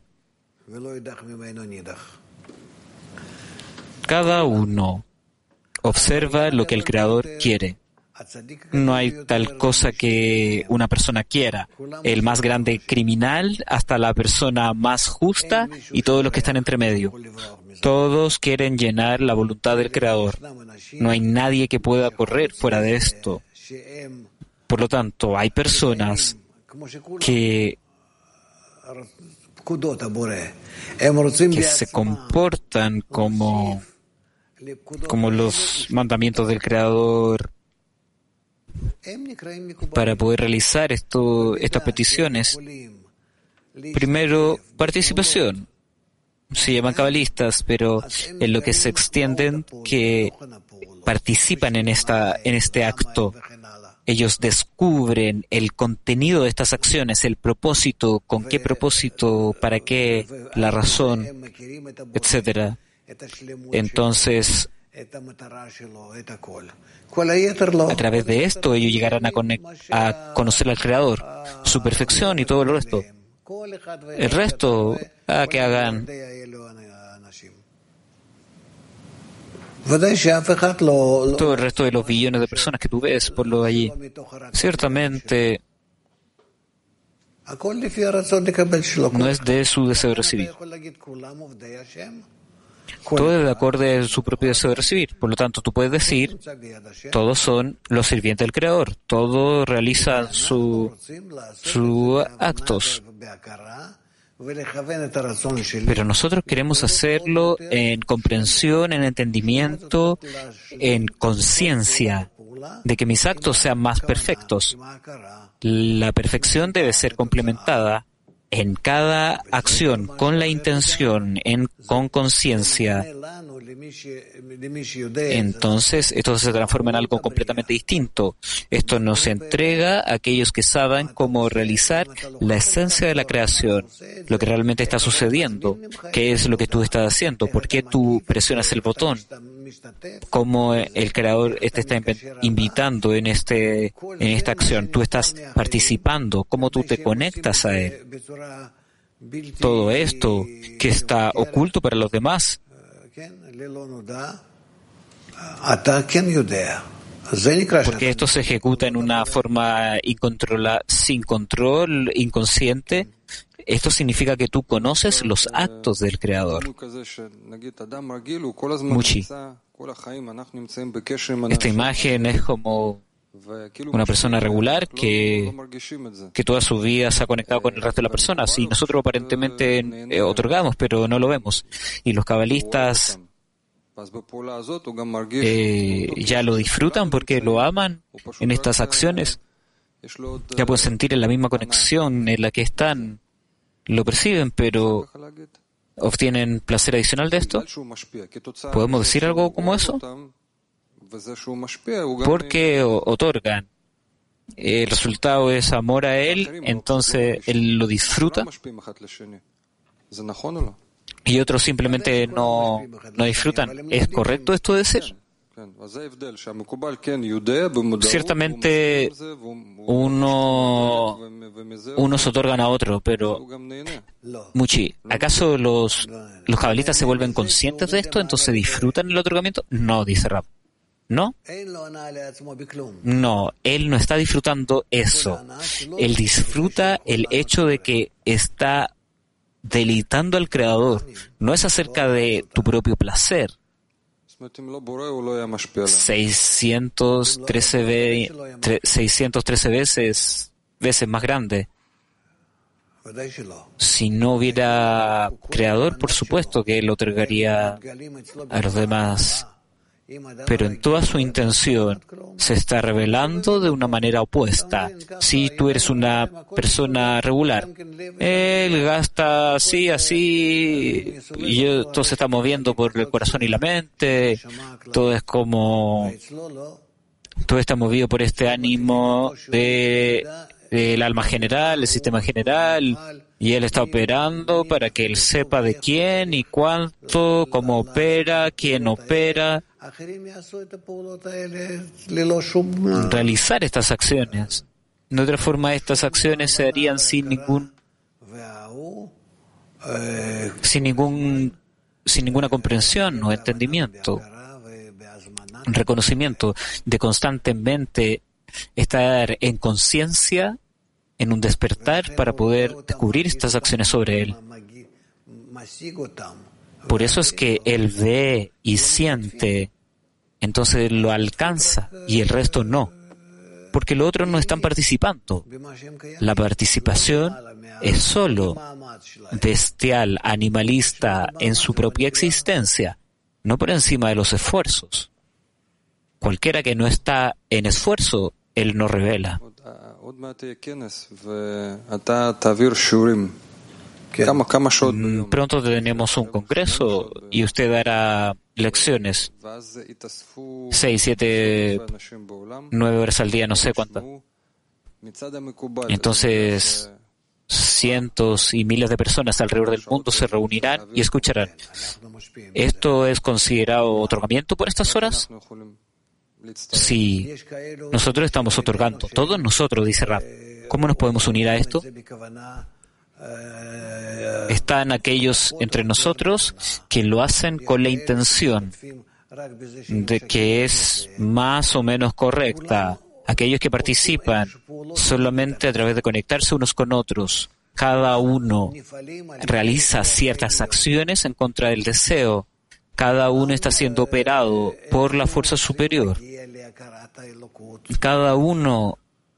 Speaker 1: Cada uno observa lo que el Creador quiere. No hay tal cosa que una persona quiera. El más grande criminal hasta la persona más justa y todos los que están entre medio. Todos quieren llenar la voluntad del Creador. No hay nadie que pueda correr fuera de esto. Por lo tanto, hay personas que se comportan como los mandamientos del Creador para poder realizar estas peticiones. Primero, participación. Se llaman cabalistas, pero en lo que se extienden que participan en este acto. Ellos descubren el contenido de estas acciones, el propósito, con qué propósito, para qué, la razón, etcétera. Entonces, a través de esto ellos llegarán a conocer al Creador, su perfección y todo el resto. El resto, que hagan. Todo el resto de los billones de personas que tú ves por lo allí, ciertamente no es de su deseo de recibir. Todo es de acuerdo a su propio deseo de recibir. Por lo tanto, tú puedes decir, todos son los sirvientes del Creador, todos realizan sus actos. Pero nosotros queremos hacerlo en comprensión, en entendimiento, en conciencia de que mis actos sean más perfectos. La perfección debe ser complementada en cada acción, con la intención, con conciencia. Entonces, esto se transforma en algo completamente distinto. Esto nos entrega a aquellos que saben cómo realizar la esencia de la creación, lo que realmente está sucediendo, qué es lo que tú estás haciendo, por qué tú presionas el botón, cómo el Creador te está invitando en esta acción, tú estás participando, cómo tú te conectas a Él. Todo esto que está oculto para los demás, porque esto se ejecuta en una forma sin control, inconsciente. Esto significa que tú conoces los actos del Creador. Muchi. Esta imagen es como Una persona regular que toda su vida se ha conectado con el resto de las personas. Y nosotros aparentemente otorgamos, pero no lo vemos. Y los cabalistas ya lo disfrutan porque lo aman en estas acciones. Ya pueden sentir en la misma conexión en la que están. Lo perciben, pero ¿obtienen placer adicional de esto? ¿Podemos decir algo como eso? Porque otorgan. El resultado es amor a él, entonces él lo disfruta. Y otros simplemente no disfrutan. ¿Es correcto esto de decir? Ciertamente unos otorgan a otro, pero Muchi, ¿acaso los cabalistas se vuelven conscientes de esto, entonces disfrutan el otorgamiento? No, dice Rab. ¿No? No, él no está disfrutando eso. Él disfruta el hecho de que está deleitando al Creador. No es acerca de tu propio placer. 613 veces más grande. Si no hubiera Creador, por supuesto que él otorgaría a los demás. Pero en toda su intención se está revelando de una manera opuesta. Si tú eres una persona regular, él gasta así, y todo se está moviendo por el corazón y la mente, todo está movido por este ánimo del alma general, el sistema general, y él está operando para que él sepa de quién y cuánto, cómo opera, quién opera. Realizar estas acciones. De otra forma, estas acciones se harían sin ninguna comprensión o entendimiento, reconocimiento de constantemente estar en conciencia, en un despertar para poder descubrir estas acciones sobre él. Por eso es que él ve y siente, entonces lo alcanza y el resto no, porque los otros no están participando. La participación es solo bestial, animalista en su propia existencia, no por encima de los esfuerzos. Cualquiera que no está en esfuerzo, él no revela. Pronto tenemos un congreso y usted dará lecciones 6, 7, 9 horas al día, no sé cuántas. Entonces cientos y miles de personas alrededor del mundo se reunirán y escucharán. ¿Esto es considerado otorgamiento por estas horas? Sí, nosotros estamos otorgando, todos nosotros, dice Rab. ¿Cómo nos podemos unir a esto? Están aquellos entre nosotros que lo hacen con la intención de que es más o menos correcta. Aquellos que participan solamente a través de conectarse unos con otros. Cada uno realiza ciertas acciones en contra del deseo. Cada uno está siendo operado por la fuerza superior. Cada uno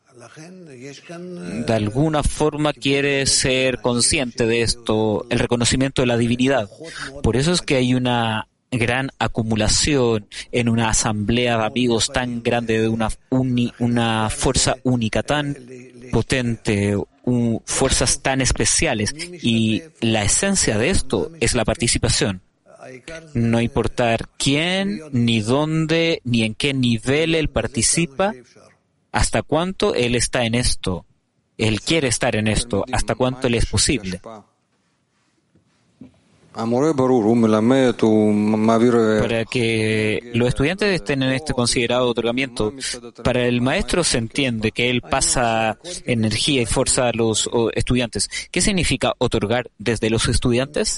Speaker 1: de alguna forma quiere ser consciente de esto, el reconocimiento de la divinidad. Por eso es que hay una gran acumulación en una asamblea de amigos tan grande, de una fuerza única, tan potente, fuerzas tan especiales. Y la esencia de esto es la participación. No importar quién, ni dónde, ni en qué nivel él participa, hasta cuánto él está en esto. Él quiere estar en esto, hasta cuánto le es posible. Para que los estudiantes estén en este considerado otorgamiento, para el maestro se entiende que él pasa energía y fuerza a los estudiantes. ¿Qué significa otorgar desde los estudiantes?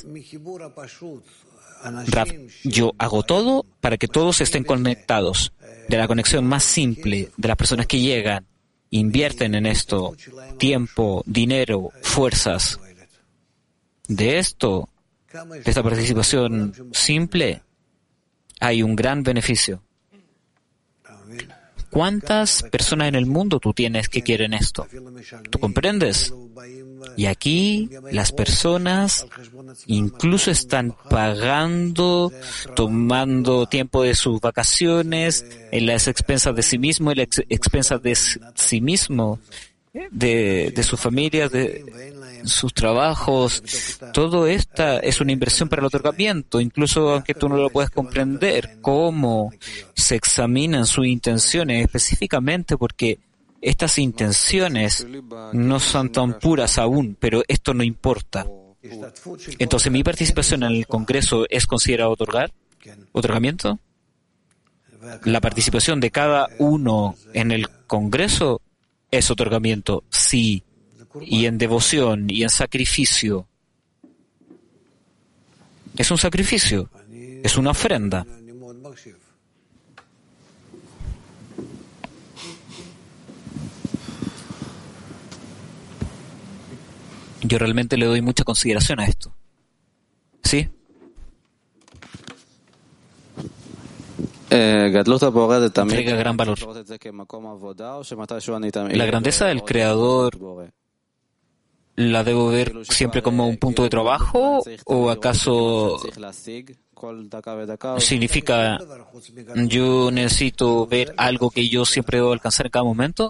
Speaker 1: Rab, yo hago todo para que todos estén conectados. De la conexión más simple, de las personas que llegan, invierten en esto, tiempo, dinero, fuerzas. De esto, de esta participación simple, hay un gran beneficio. ¿Cuántas personas en el mundo tú tienes que quieren esto? ¿Tú comprendes? Y aquí las personas incluso están pagando, tomando tiempo de sus vacaciones en las expensas de sí mismo, en las expensas de sí mismo, de sus familias, de sus trabajos. Todo esto es una inversión para el otorgamiento, incluso aunque tú no lo puedas comprender, cómo se examinan sus intenciones específicamente, porque estas intenciones no son tan puras aún, pero esto no importa. Entonces, ¿mi participación en el Congreso es considerada otorgamiento? La participación de cada uno en el Congreso es otorgamiento, sí, y en devoción y en sacrificio. Es un sacrificio, es una ofrenda. Yo realmente le doy mucha consideración a esto. ¿Sí? Entrega gran valor. La grandeza del Creador ¿la debo ver siempre como un punto de trabajo o acaso significa yo necesito ver algo que yo siempre debo alcanzar en cada momento?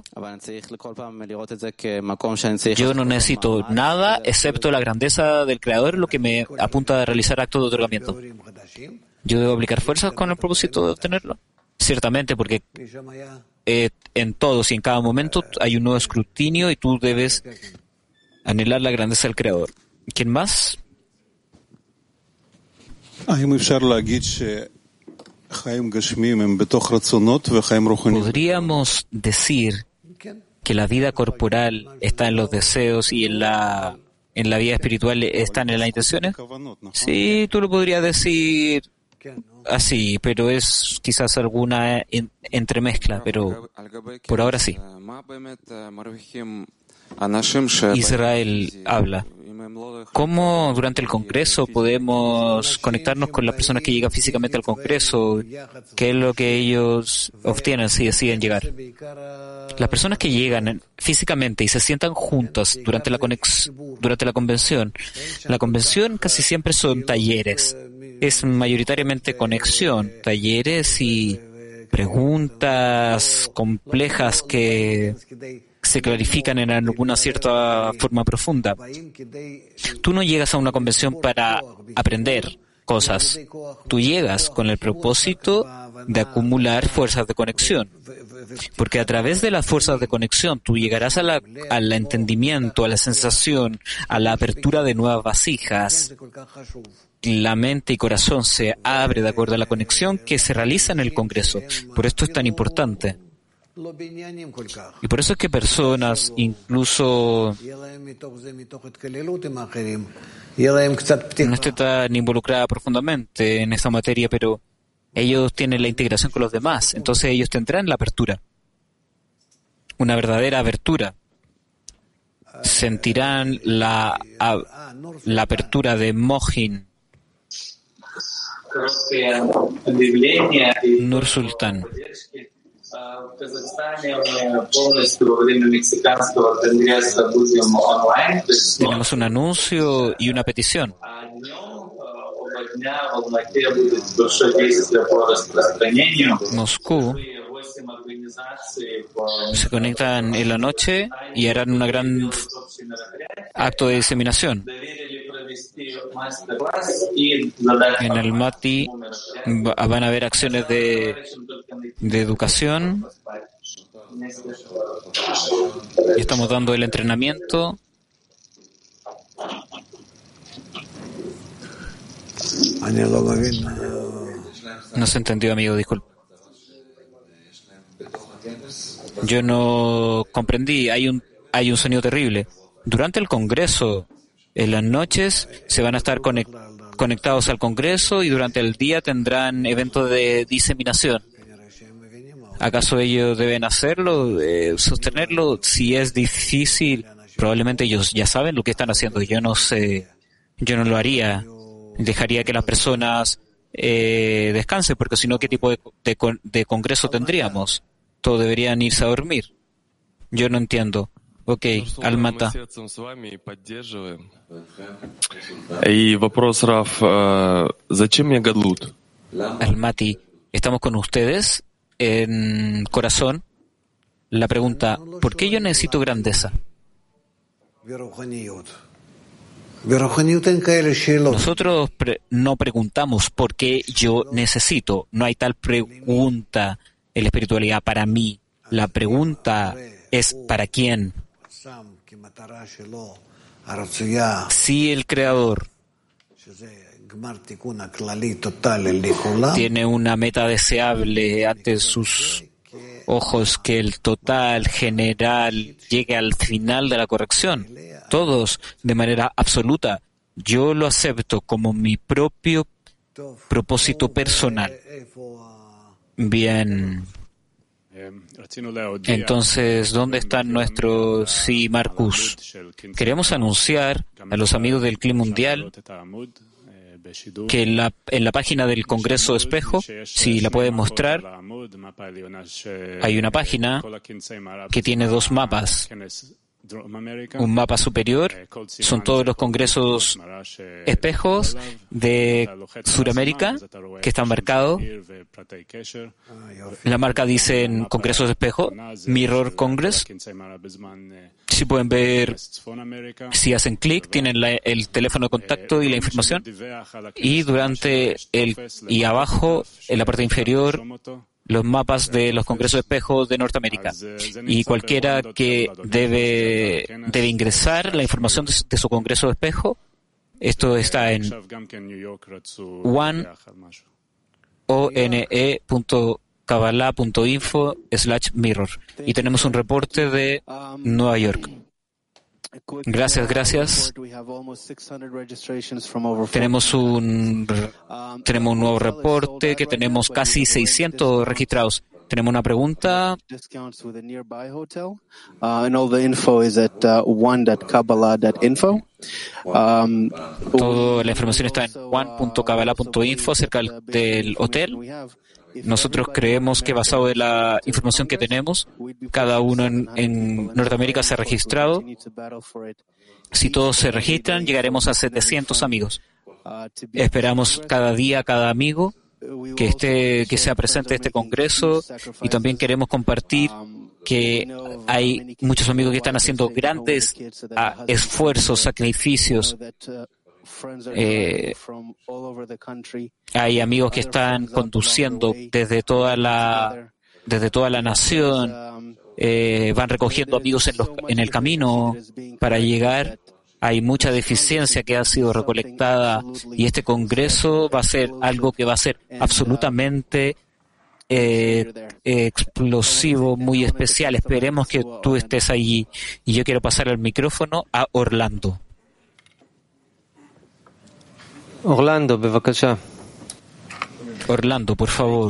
Speaker 1: Yo no necesito nada excepto la grandeza del Creador, lo que me apunta a realizar actos de otorgamiento. ¿Yo debo aplicar fuerzas con el propósito de obtenerlo? Ciertamente, porque en todos y en cada momento hay un nuevo escrutinio y tú debes anhelar la grandeza del Creador. ¿Quién más? ¿Podríamos decir que la vida corporal está en los deseos y en la vida espiritual están en las intenciones? Sí, tú lo podrías decir así, pero es quizás alguna entremezcla, pero por ahora sí. Israel habla. ¿Cómo durante el Congreso podemos conectarnos con las personas que llegan físicamente al Congreso? ¿Qué es lo que ellos obtienen si deciden llegar? Las personas que llegan físicamente y se sientan juntas durante la convención, la convención casi siempre son talleres. Es mayoritariamente conexión, talleres y preguntas complejas que se clarifican en alguna cierta forma profunda. Tú no llegas a una convención para aprender cosas. Tú llegas con el propósito de acumular fuerzas de conexión. Porque a través de las fuerzas de conexión tú llegarás al entendimiento, a la sensación, a la apertura de nuevas vasijas. La mente y corazón se abre de acuerdo a la conexión que se realiza en el Congreso. Por esto es tan importante. Y por eso es que personas, incluso no esté tan involucrada profundamente en esa materia, pero ellos tienen la integración con los demás, entonces ellos tendrán la apertura, una verdadera apertura. Sentirán la apertura de Mohin. Nur Sultan. Tenemos un anuncio y una petición. Moscú se conectan en la noche y harán un gran acto de diseminación. En el MATI van a haber acciones de educación. Estamos dando el entrenamiento. No se entendió, amigo, disculpe. Yo no comprendí. Hay un sonido terrible. Durante el Congreso, en las noches, se van a estar conectados al Congreso y durante el día tendrán eventos de diseminación. ¿Acaso ellos deben hacerlo, sostenerlo? Si es difícil, probablemente ellos ya saben lo que están haciendo. Yo no sé, yo no lo haría. Dejaría que las personas descansen, porque si no, ¿qué tipo de congreso tendríamos? Todos deberían irse a dormir. Yo no entiendo. Ok, Almata. Almati, estamos con ustedes en corazón. La pregunta, ¿por qué yo necesito grandeza? Nosotros no preguntamos por qué yo necesito. No hay tal pregunta en la espiritualidad para mí. La pregunta es ¿para quién? Si el Creador tiene una meta deseable ante sus ojos, que el total general llegue al final de la corrección, todos de manera absoluta, yo lo acepto como mi propio propósito personal. Bien. Entonces, ¿dónde están nuestros sí, Marcus? Queremos anunciar a los amigos del Clima Mundial que en la página del Congreso Espejo, si la pueden mostrar, hay una página que tiene 2 mapas. Un mapa superior son todos los congresos espejos de Sudamérica que están marcados. La marca dice en congresos espejo, Mirror Congress. Si pueden ver, si hacen clic, tienen el teléfono de contacto y la información. Y abajo, en la parte inferior, los mapas de los congresos espejos de Norteamérica. Y cualquiera que debe ingresar la información de su congreso de espejo, esto está en one.kabbalah.info/mirror. Y tenemos un reporte de Nueva York. Gracias. Tenemos un nuevo reporte que tenemos casi 600 registrados. Tenemos una pregunta. Toda la información está en one.kabbalah.info cerca del hotel. Nosotros creemos que basado en la información que tenemos, cada uno en Norteamérica se ha registrado. Si todos se registran, llegaremos a 700 amigos. Esperamos cada día, cada amigo que sea presente en este congreso, y también queremos compartir que hay muchos amigos que están haciendo grandes esfuerzos, sacrificios. Hay amigos que están conduciendo desde toda la nación, van recogiendo amigos en el camino para llegar. Hay mucha deficiencia que ha sido recolectada, y este congreso va a ser algo que va a ser absolutamente explosivo, muy especial. Esperemos que tú estés allí. Y yo quiero pasar el micrófono a Orlando. Orlando, por favor.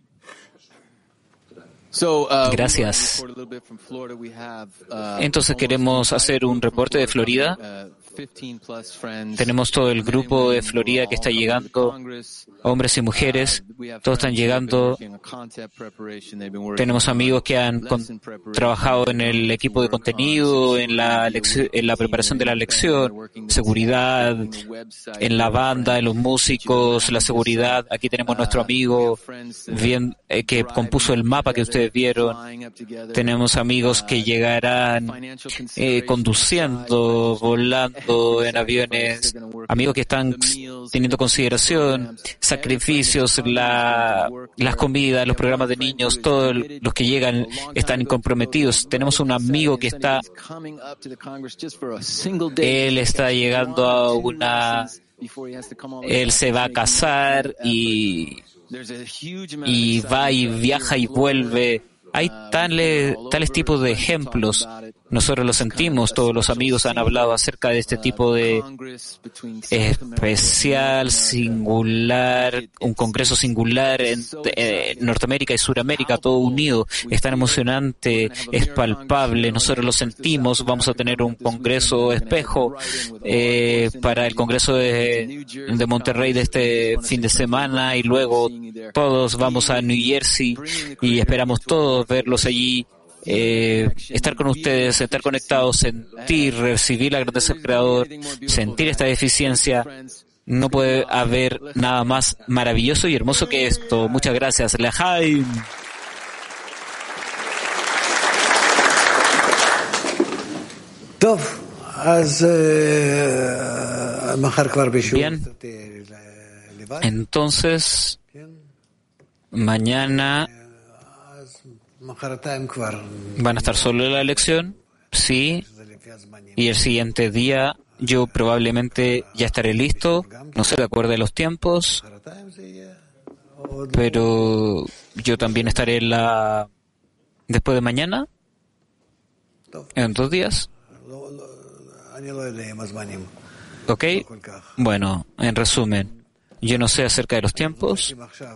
Speaker 1: Gracias. Entonces queremos hacer un reporte de Florida. Tenemos todo el grupo de Florida que está llegando, hombres y mujeres, todos están llegando. Tenemos amigos que han trabajado en el equipo de contenido, en la preparación de la lección, seguridad, en la banda, en los músicos, la seguridad. Aquí tenemos nuestro amigo que compuso el mapa que ustedes vieron. Tenemos amigos que llegarán conduciendo, volando en aviones, amigos que están teniendo consideración, sacrificios, las comidas, los programas de niños, todos los que llegan están comprometidos. Tenemos un amigo que él está llegando él se va a casar y va y viaja y vuelve. Hay tales tipos de ejemplos Nosotros lo sentimos, todos los amigos han hablado acerca de este tipo de especial, singular, un congreso singular en Norteamérica y Suramérica, todo unido. Es tan emocionante, es palpable, nosotros lo sentimos. Vamos a tener un congreso espejo para el congreso de Monterrey de este fin de semana, y luego todos vamos a New Jersey y esperamos todos verlos allí. Estar con ustedes, estar conectados, sentir, recibir la grandeza del Creador, sentir esta eficiencia. No puede haber nada más maravilloso y hermoso que esto. Muchas gracias. L'chaim. Bien. Entonces, mañana ¿van a estar solo en la lección? Sí. Y el siguiente día yo probablemente ya estaré listo, no sé, de acuerdo a los tiempos, pero yo también estaré después de mañana, en 2 días. ¿Ok? Bueno, en resumen, yo no sé acerca de los tiempos.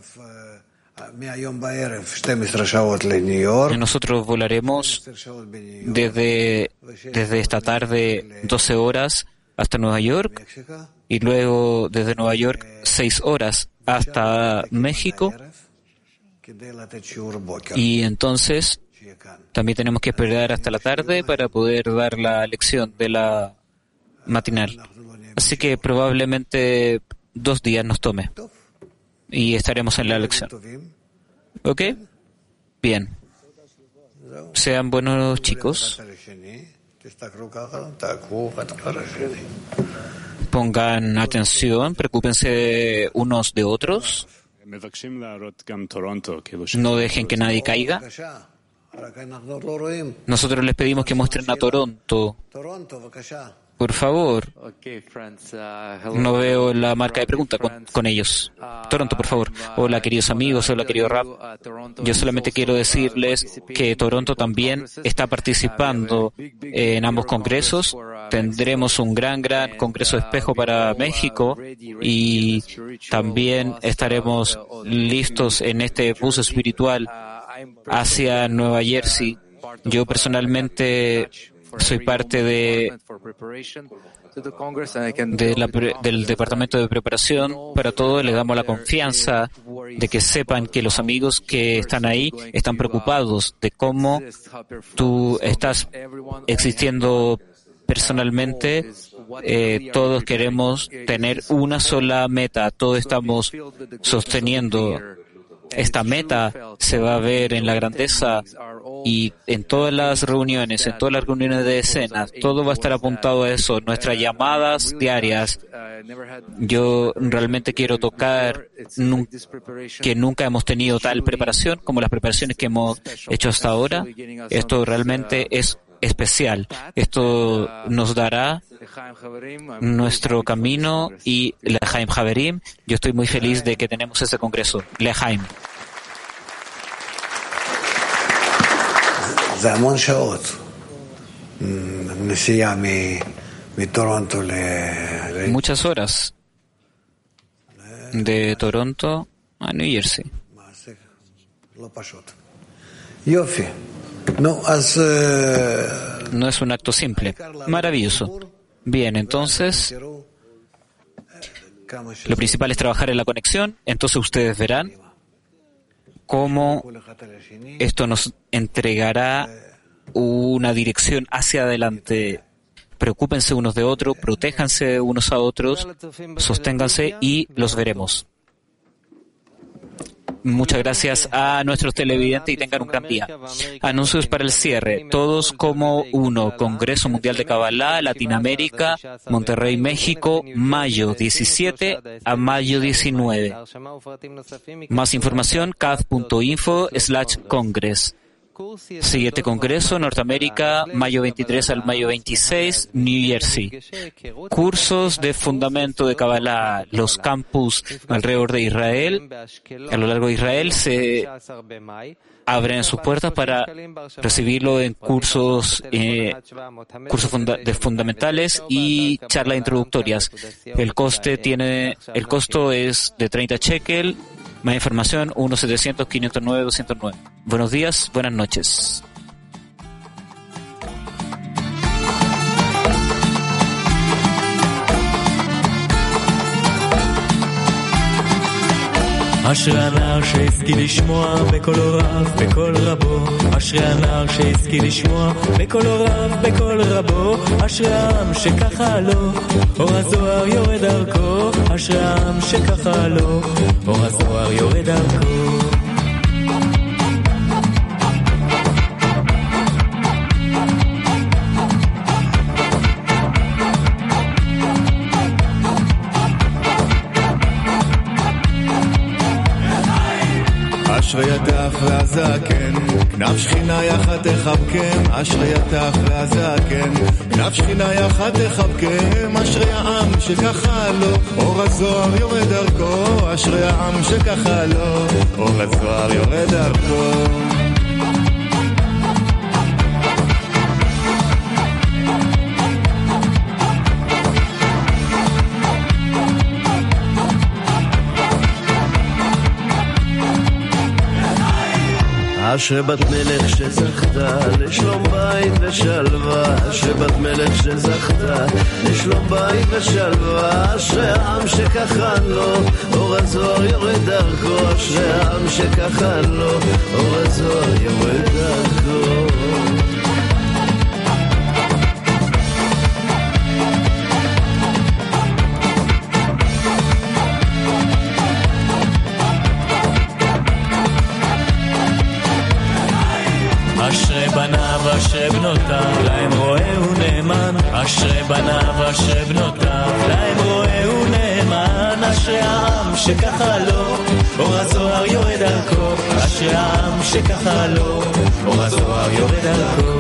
Speaker 1: Nosotros volaremos desde esta tarde 12 horas hasta Nueva York, y luego desde Nueva York 6 horas hasta México, y entonces también tenemos que esperar hasta la tarde para poder dar la lección de la matinal. Así que probablemente 2 días nos tome y estaremos en la lección. ¿Ok? Bien. Sean buenos chicos. Pongan atención, preocúpense unos de otros. No dejen que nadie caiga. Nosotros les pedimos que muestren a Toronto. Por favor. No veo la marca de pregunta con ellos. Toronto, por favor. Hola, queridos amigos. Hola, querido Rab. Yo solamente quiero decirles que Toronto también está participando en ambos congresos. Tendremos un gran congreso espejo para México, y también estaremos listos en este bus espiritual hacia Nueva Jersey. Yo personalmente soy parte del departamento de preparación para todo. Le damos la confianza de que sepan que los amigos que están ahí están preocupados de cómo tú estás existiendo personalmente. Todos queremos tener una sola meta. Todos estamos sosteniendo esta meta. Se va a ver en la grandeza y en todas las reuniones, de escenas, todo va a estar apuntado a eso, nuestras llamadas diarias. Yo realmente quiero tocar que nunca hemos tenido tal preparación como las preparaciones que hemos hecho hasta ahora. Esto realmente es especial. Esto nos dará nuestro camino y L'chaim Haverim. Yo estoy muy feliz de que tenemos ese congreso. L'chaim. Muchas horas de Toronto a New Jersey. No es un acto simple. Maravilloso. Bien, entonces lo principal es trabajar en la conexión. Entonces ustedes verán cómo esto nos entregará una dirección hacia adelante. Preocúpense unos de otros, protéjanse unos a otros, sosténganse y los veremos. Muchas gracias a nuestros televidentes y tengan un gran día. Anuncios para el cierre. Todos como uno. Congreso Mundial de Kabbalah, Latinoamérica, Monterrey, México, mayo 17 a mayo 19. Más información, caf.info/congress. Siguiente congreso, Norteamérica, mayo 23 al mayo 26, New Jersey. Cursos de fundamento de Kabbalah. Los campus alrededor de Israel, a lo largo de Israel, se abren sus puertas para recibirlo en cursos fundamentales y charlas introductorias. El costo es de 30 shekel. Más información, 1-700-509-209. Buenos días, buenas noches.
Speaker 3: אשרי הנער שהשכיל לשמוע בקול רב, בקול רבו. אשרי הנער שהשכיל לשמוע בקול רב, בקול רבו. אשרי העם שככה לו, אור הזוהר יורד דרכו. אשרי העם שככה לו, אור הזוהר יורד דרכו.
Speaker 4: אשרי הטף והזקן, כנף שכינה יחד תחבקם. אשרי הטף והזקן, כנף שכינה יחד תחבקם. אשרי העם שככה לו, אור הזוהר יורד דרכו. אשרי העם שככה לו, אור הזוהר יורד דרכו.
Speaker 5: אשרי בת מלך שזכתה לשלום בית ושלווה. אשרי בת מלך שזכתה לשלום בית ושלווה. אשרי העם שככה לו, אור הזוהר יורד דרכו. אשרי העם שככה לו, אור הזוהר יורד דרכו.
Speaker 3: אשרי בניו אשרי בנותיו, להם רואה ונאמן. אשרי בניו אשרי בנותיו, להם רואה ונאמן. אשרי העם שככה לו, אור הזוהר יורד דרכו. אשרי העם שככה לו, אור הזוהר יורד דרכו.